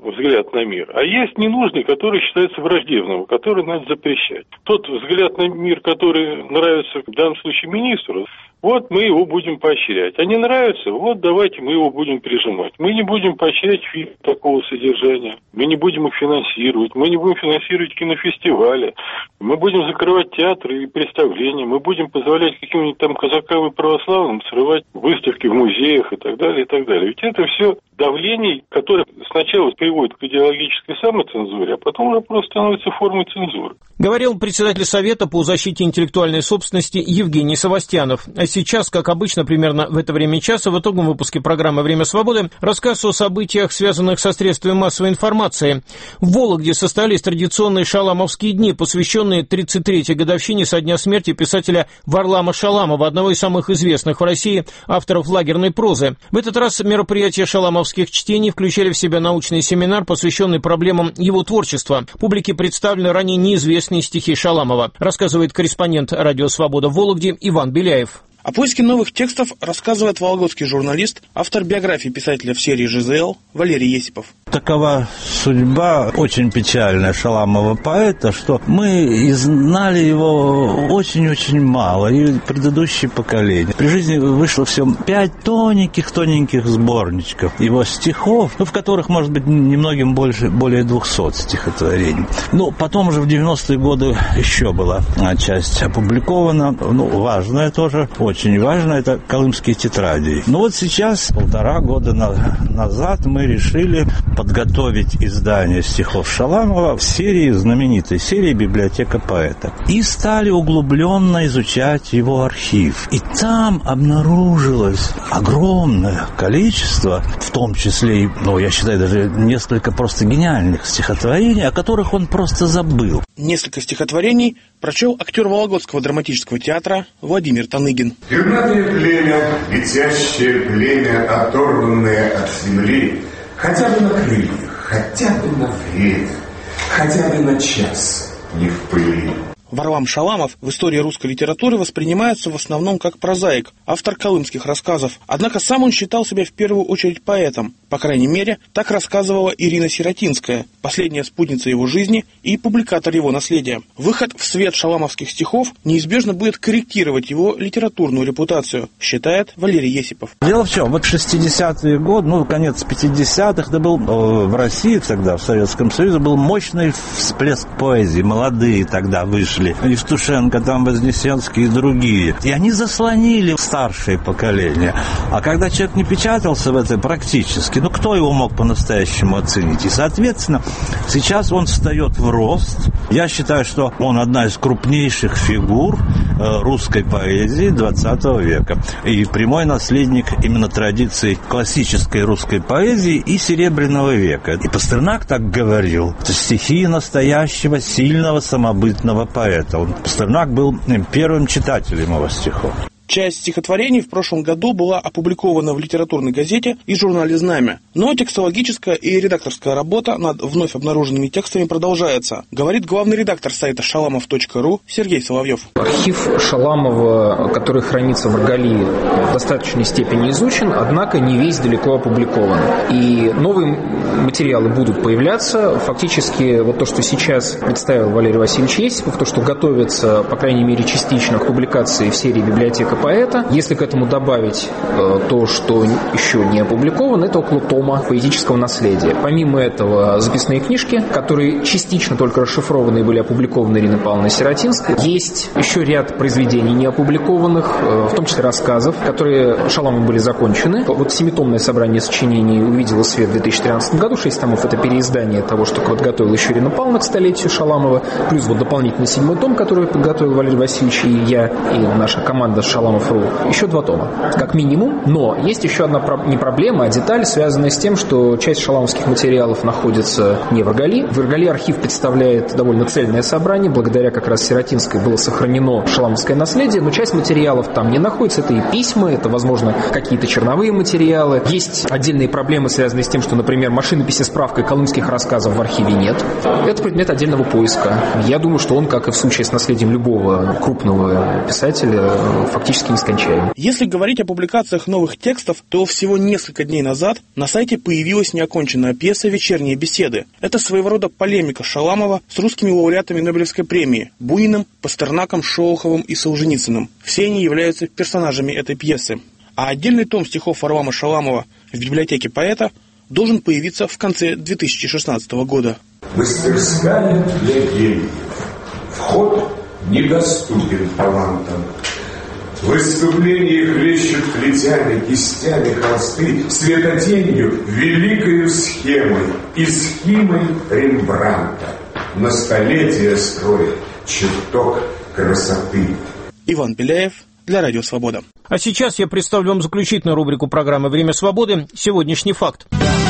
взгляд на мир, а есть ненужный, который считается враждебным, который надо запрещать. Тот взгляд на мир, который нравится в данном случае министру, вот мы его будем поощрять. А не нравится, вот давайте мы его будем прижимать. Мы не будем поощрять фильм такого содержания, мы не будем их финансировать, мы не будем финансировать кинофестивали, мы будем закрывать театры и представления, мы будем позволять каким-нибудь там казакам и православным срывать выставки в музеях и так далее, и так далее. Ведь это все давление, которое сначала приводит к идеологической самоцензуре, а потом уже просто становится формой цензуры. Говорил председатель Совета по защите интеллектуальной собственности Евгений Савастьянов. А сейчас, как обычно, примерно в это время часа, в итоговом выпуске программы «Время свободы» рассказ о событиях, связанных со средствами массовой информации. В Вологде состоялись традиционные шаламовские дни, посвященные тридцать третьей годовщине со дня смерти писателя Варлама Шаламова, одного из самых известных в России авторов лагерной прозы. В этот раз мероприятия шаламовских чтений включали в себя научный семинар, посвященный проблемам его творчества. Публике представлены ранее неизвестные стихи Шаламова, рассказывает корреспондент «Радио Свобода» в Вологде Иван Беляев. О поиске новых текстов рассказывает вологодский журналист, автор биографии писателя в серии ЖЗЛ Валерий Есипов. Такова судьба очень печальная Шаламова поэта, что мы и знали его очень-очень мало, и предыдущие поколения. При жизни вышло всего пять тоненьких-тоненьких сборничков его стихов, ну, в которых, может быть, немногим больше, более двухсот стихотворений. Ну, потом уже в девяностые годы еще была часть опубликована, ну, важная тоже, очень важно, это колымские тетради. Но вот сейчас, полтора года на, назад, мы решили подготовить издание стихов Шаламова в серии, знаменитой серии «Библиотека поэта». И стали углубленно изучать его архив. И там обнаружилось огромное количество, в том числе, ну, я считаю, даже несколько просто гениальных стихотворений, о которых он просто забыл. Несколько стихотворений прочел актер Вологодского драматического театра Владимир Таныгин. Пернатое племя, летящее племя, оторванное от земли, хотя бы на крыльях, хотя бы на время, хотя бы на час не в пыли. Варлам Шаламов в истории русской литературы воспринимается в основном как прозаик, автор колымских рассказов. Однако сам он считал себя в первую очередь поэтом. По крайней мере, так рассказывала Ирина Сиротинская, последняя спутница его жизни и публикатор его наследия. Выход в свет шаламовских стихов неизбежно будет корректировать его литературную репутацию, считает Валерий Есипов. Дело в чем, вот шестидесятые годы, ну, конец пятидесятых, это был э, в России тогда, в Советском Союзе, был мощный всплеск поэзии, молодые тогда вышли. Евтушенко, там Вознесенский и другие. И они заслонили старшее поколение. А когда человек не печатался в этой практически, ну кто его мог по-настоящему оценить? И, соответственно, сейчас он встает в рост. Я считаю, что он одна из крупнейших фигур э, русской поэзии двадцатого века. И прямой наследник именно традиций классической русской поэзии и Серебряного века. И Пастернак так говорил. Это стихи настоящего, сильного, самобытного поэта. Он, Пастернак был первым читателем его стихов. Часть стихотворений в прошлом году была опубликована в литературной газете и журнале «Знамя». Но текстологическая и редакторская работа над вновь обнаруженными текстами продолжается, говорит главный редактор сайта шаламов точка ру Сергей Соловьев. Архив Шаламова, который хранится в Аргали, в достаточной степени изучен, однако не весь далеко опубликован. И новые материалы будут появляться. Фактически вот то, что сейчас представил Валерий Васильевич Есипов, то, что готовится, по крайней мере, частично к публикации в серии «Библиотека поэта». Если к этому добавить э, то, что еще не опубликовано, это около тома поэтического наследия. Помимо этого, записные книжки, которые частично только расшифрованы и были опубликованы Ириной Павловной Сиротинской. Есть еще ряд произведений не опубликованных, э, в том числе рассказов, которые Шаламовым были закончены. Вот семитомное собрание сочинений увидело свет в две тысячи тринадцатом году. Шесть томов — это переиздание того, что подготовила еще Ирина Павловна к столетию Шаламова. Плюс вот дополнительный седьмой том, который подготовил Валерий Васильевич и я, и наша команда Шаламов. Еще два тома, как минимум. Но есть еще одна не проблема, а деталь, связанная с тем, что часть шаламовских материалов находится не в Аргали. В Аргали архив представляет довольно цельное собрание. Благодаря как раз Сиротинской было сохранено шаламовское наследие, но часть материалов там не находится. Это и письма, это, возможно, какие-то черновые материалы. Есть отдельные проблемы, связанные с тем, что, например, машинописи с справкой колымских рассказов в архиве нет. Это предмет отдельного поиска. Я думаю, что он, как и в случае с наследием любого крупного писателя, фактически практически нескончаемы. Если говорить о публикациях новых текстов, то всего несколько дней назад на сайте появилась неоконченная пьеса «Вечерние беседы». Это своего рода полемика Шаламова с русскими лауреатами Нобелевской премии Буниным, Пастернаком, Шолоховым и Солженицыным. Все они являются персонажами этой пьесы. А отдельный том стихов Варлама Шаламова в библиотеке поэта должен появиться в конце две тысячи шестнадцатого года. Мастерская для гениев. Вход недоступен талантам. В выступлениях лещут плетями, кистями холсты, светотенью, великою схемой и схемой Рембрандта. На столетие строит чертог красоты. Иван Беляев для Радио Свобода. А сейчас я представлю вам заключительную рубрику программы «Время свободы». Сегодняшний факт.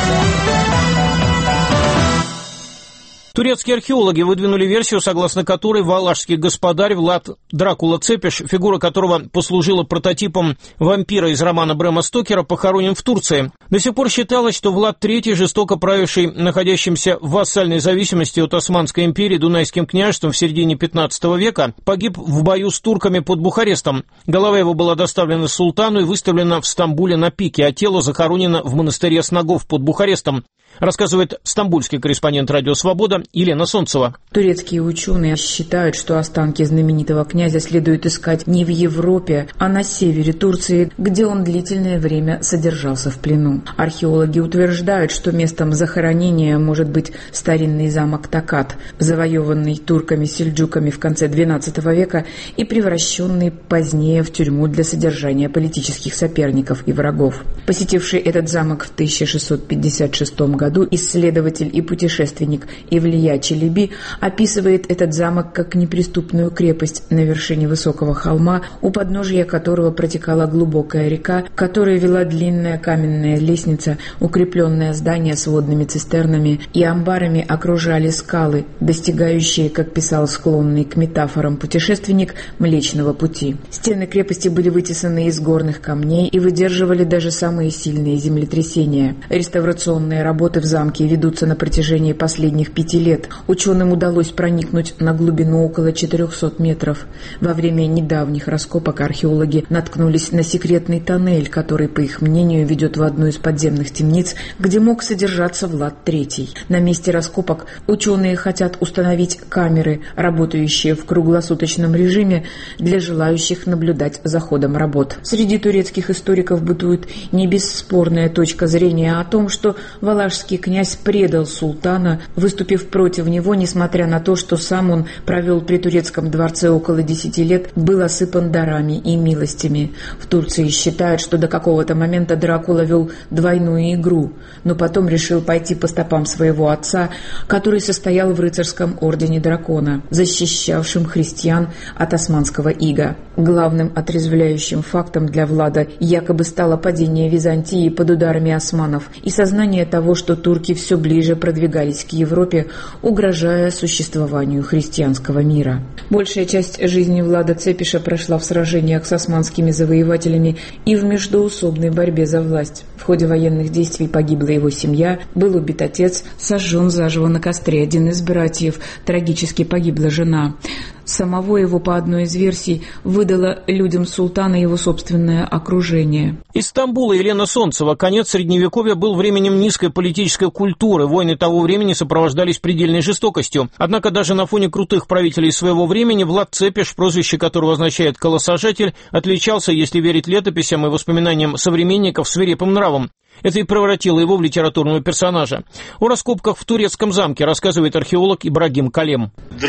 Турецкие археологи выдвинули версию, согласно которой валашский господарь Влад Дракула Цепиш, фигура которого послужила прототипом вампира из романа Брэма Стокера, похоронен в Турции. До сих пор считалось, что Влад третий, жестоко правивший находящимся в вассальной зависимости от Османской империи Дунайским княжеством в середине пятнадцатого века, погиб в бою с турками под Бухарестом. Голова его была доставлена султану и выставлена в Стамбуле на пике, а тело захоронено в монастыре Снагов под Бухарестом, рассказывает стамбульский корреспондент «Радио Свобода» Елена Солнцева. Турецкие ученые считают, что останки знаменитого князя следует искать не в Европе, а на севере Турции, где он длительное время содержался в плену. Археологи утверждают, что местом захоронения может быть старинный замок Такат, завоеванный турками-сельджуками в конце двенадцатого века и превращенный позднее в тюрьму для содержания политических соперников и врагов. Посетивший этот замок в тысяча шестьсот пятьдесят шестом году году исследователь и путешественник Ивлия Челеби описывает этот замок как неприступную крепость на вершине высокого холма, у подножия которого протекала глубокая река, к которой вела длинная каменная лестница, укрепленное здание с водными цистернами и амбарами окружали скалы, достигающие, как писал склонный к метафорам путешественник, Млечного Пути. Стены крепости были вытесаны из горных камней и выдерживали даже самые сильные землетрясения. Реставрационные работы в замке ведутся на протяжении последних пяти лет. Ученым удалось проникнуть на глубину около четырехсот метров. Во время недавних раскопок археологи наткнулись на секретный тоннель, который, по их мнению, ведет в одну из подземных темниц, где мог содержаться Влад третий. На месте раскопок ученые хотят установить камеры, работающие в круглосуточном режиме для желающих наблюдать за ходом работ. Среди турецких историков бытует не бесспорная точка зрения о том, что валашский князь предал султана, выступив против него, несмотря на то, что сам он провел при турецком дворце около десяти лет, был осыпан дарами и милостями. В Турции считают, что до какого-то момента Дракула вел двойную игру, но потом решил пойти по стопам своего отца, который состоял в рыцарском ордене дракона, защищавшем христиан от османского ига. Главным отрезвляющим фактом для Влада якобы стало падение Византии под ударами османов и сознание того, что турки все ближе продвигались к Европе, угрожая существованию христианского мира. Большая часть жизни Влада Цепиша прошла в сражениях с османскими завоевателями и в междоусобной борьбе за власть. В ходе военных действий погибла его семья, был убит отец, сожжен заживо на костре один из братьев, трагически погибла жена. Самого его, по одной из версий, выдало людям султана его собственное окружение. Из Стамбула Елена Солнцева. Конец Средневековья был временем низкой политической культуры. Войны того времени сопровождались предельной жестокостью. Однако даже на фоне крутых правителей своего времени Влад Цепиш, прозвище которого означает «колосожатель», отличался, если верить летописям и воспоминаниям современников, свирепым нравом. Это и превратило его в литературного персонажа. О раскопках в турецком замке рассказывает археолог Ибрагим Калем.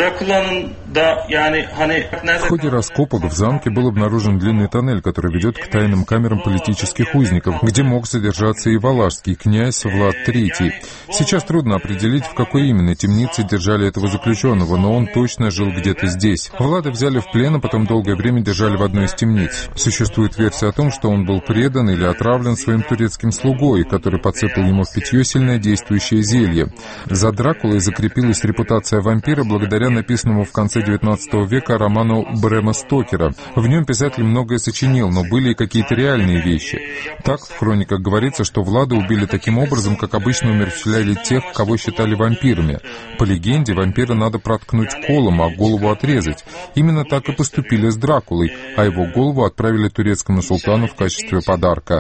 В ходе раскопок в замке был обнаружен длинный тоннель, который ведет к тайным камерам политических узников, где мог содержаться и валашский князь Влад третий. Сейчас трудно определить, в какой именно темнице держали этого заключенного, но он точно жил где-то здесь. Влада взяли в плен, а потом долгое время держали в одной из темниц. Существует версия о том, что он был предан или отравлен своим турецким слугам, другой, который подсыпал ему в питье сильнодействующее зелье. За Дракулой закрепилась репутация вампира благодаря написанному в конце девятнадцатого века роману Брэма Стокера. В нем писатель многое сочинил, но были и какие-то реальные вещи. Так, в хрониках говорится, что Влада убили таким образом, как обычно умерщвляли тех, кого считали вампирами. По легенде, вампира надо проткнуть колом, а голову отрезать. Именно так и поступили с Дракулой, а его голову отправили турецкому султану в качестве подарка.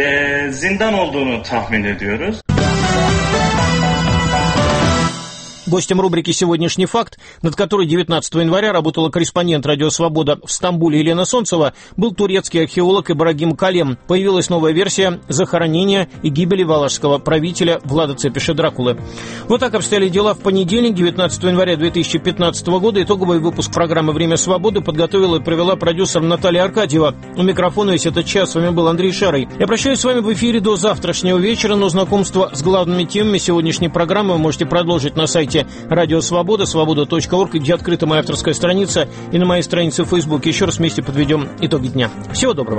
Гостем рубрики «Сегодняшний факт», над которой девятнадцатого января работала корреспондент «Радио Свобода» в Стамбуле Елена Солнцева, был турецкий археолог Ибрагим Калем. Появилась новая версия захоронения и гибели валашского правителя Влада Цепиша Дракулы. Вот так обстояли дела в понедельник, девятнадцатого января две тысячи пятнадцатого года. Итоговый выпуск программы «Время свободы» подготовила и провела продюсер Наталья Аркадьева. У микрофона весь этот час с вами был Андрей Шарый. Я прощаюсь с вами в эфире до завтрашнего вечера, но знакомство с главными темами сегодняшней программы вы можете продолжить на сайте Радио Свобода, свобода точка орг, где открыта моя авторская страница, и на моей странице в Фейсбуке. Еще раз вместе подведем итоги дня. Всего доброго.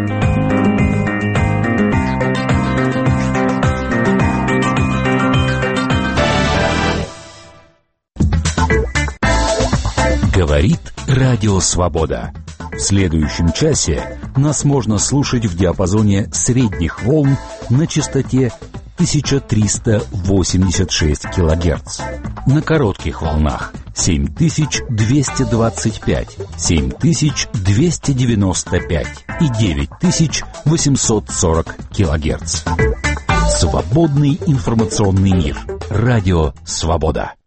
Говорит Радио Свобода. В следующем часе нас можно слушать в диапазоне средних волн на частоте тысяча триста восемьдесят шесть килогерц. На коротких волнах семь тысяч двести двадцать пять, семь тысяч двести девяносто пять и девять тысяч восемьсот сорок килогерц. Свободный информационный мир. Радио Свобода.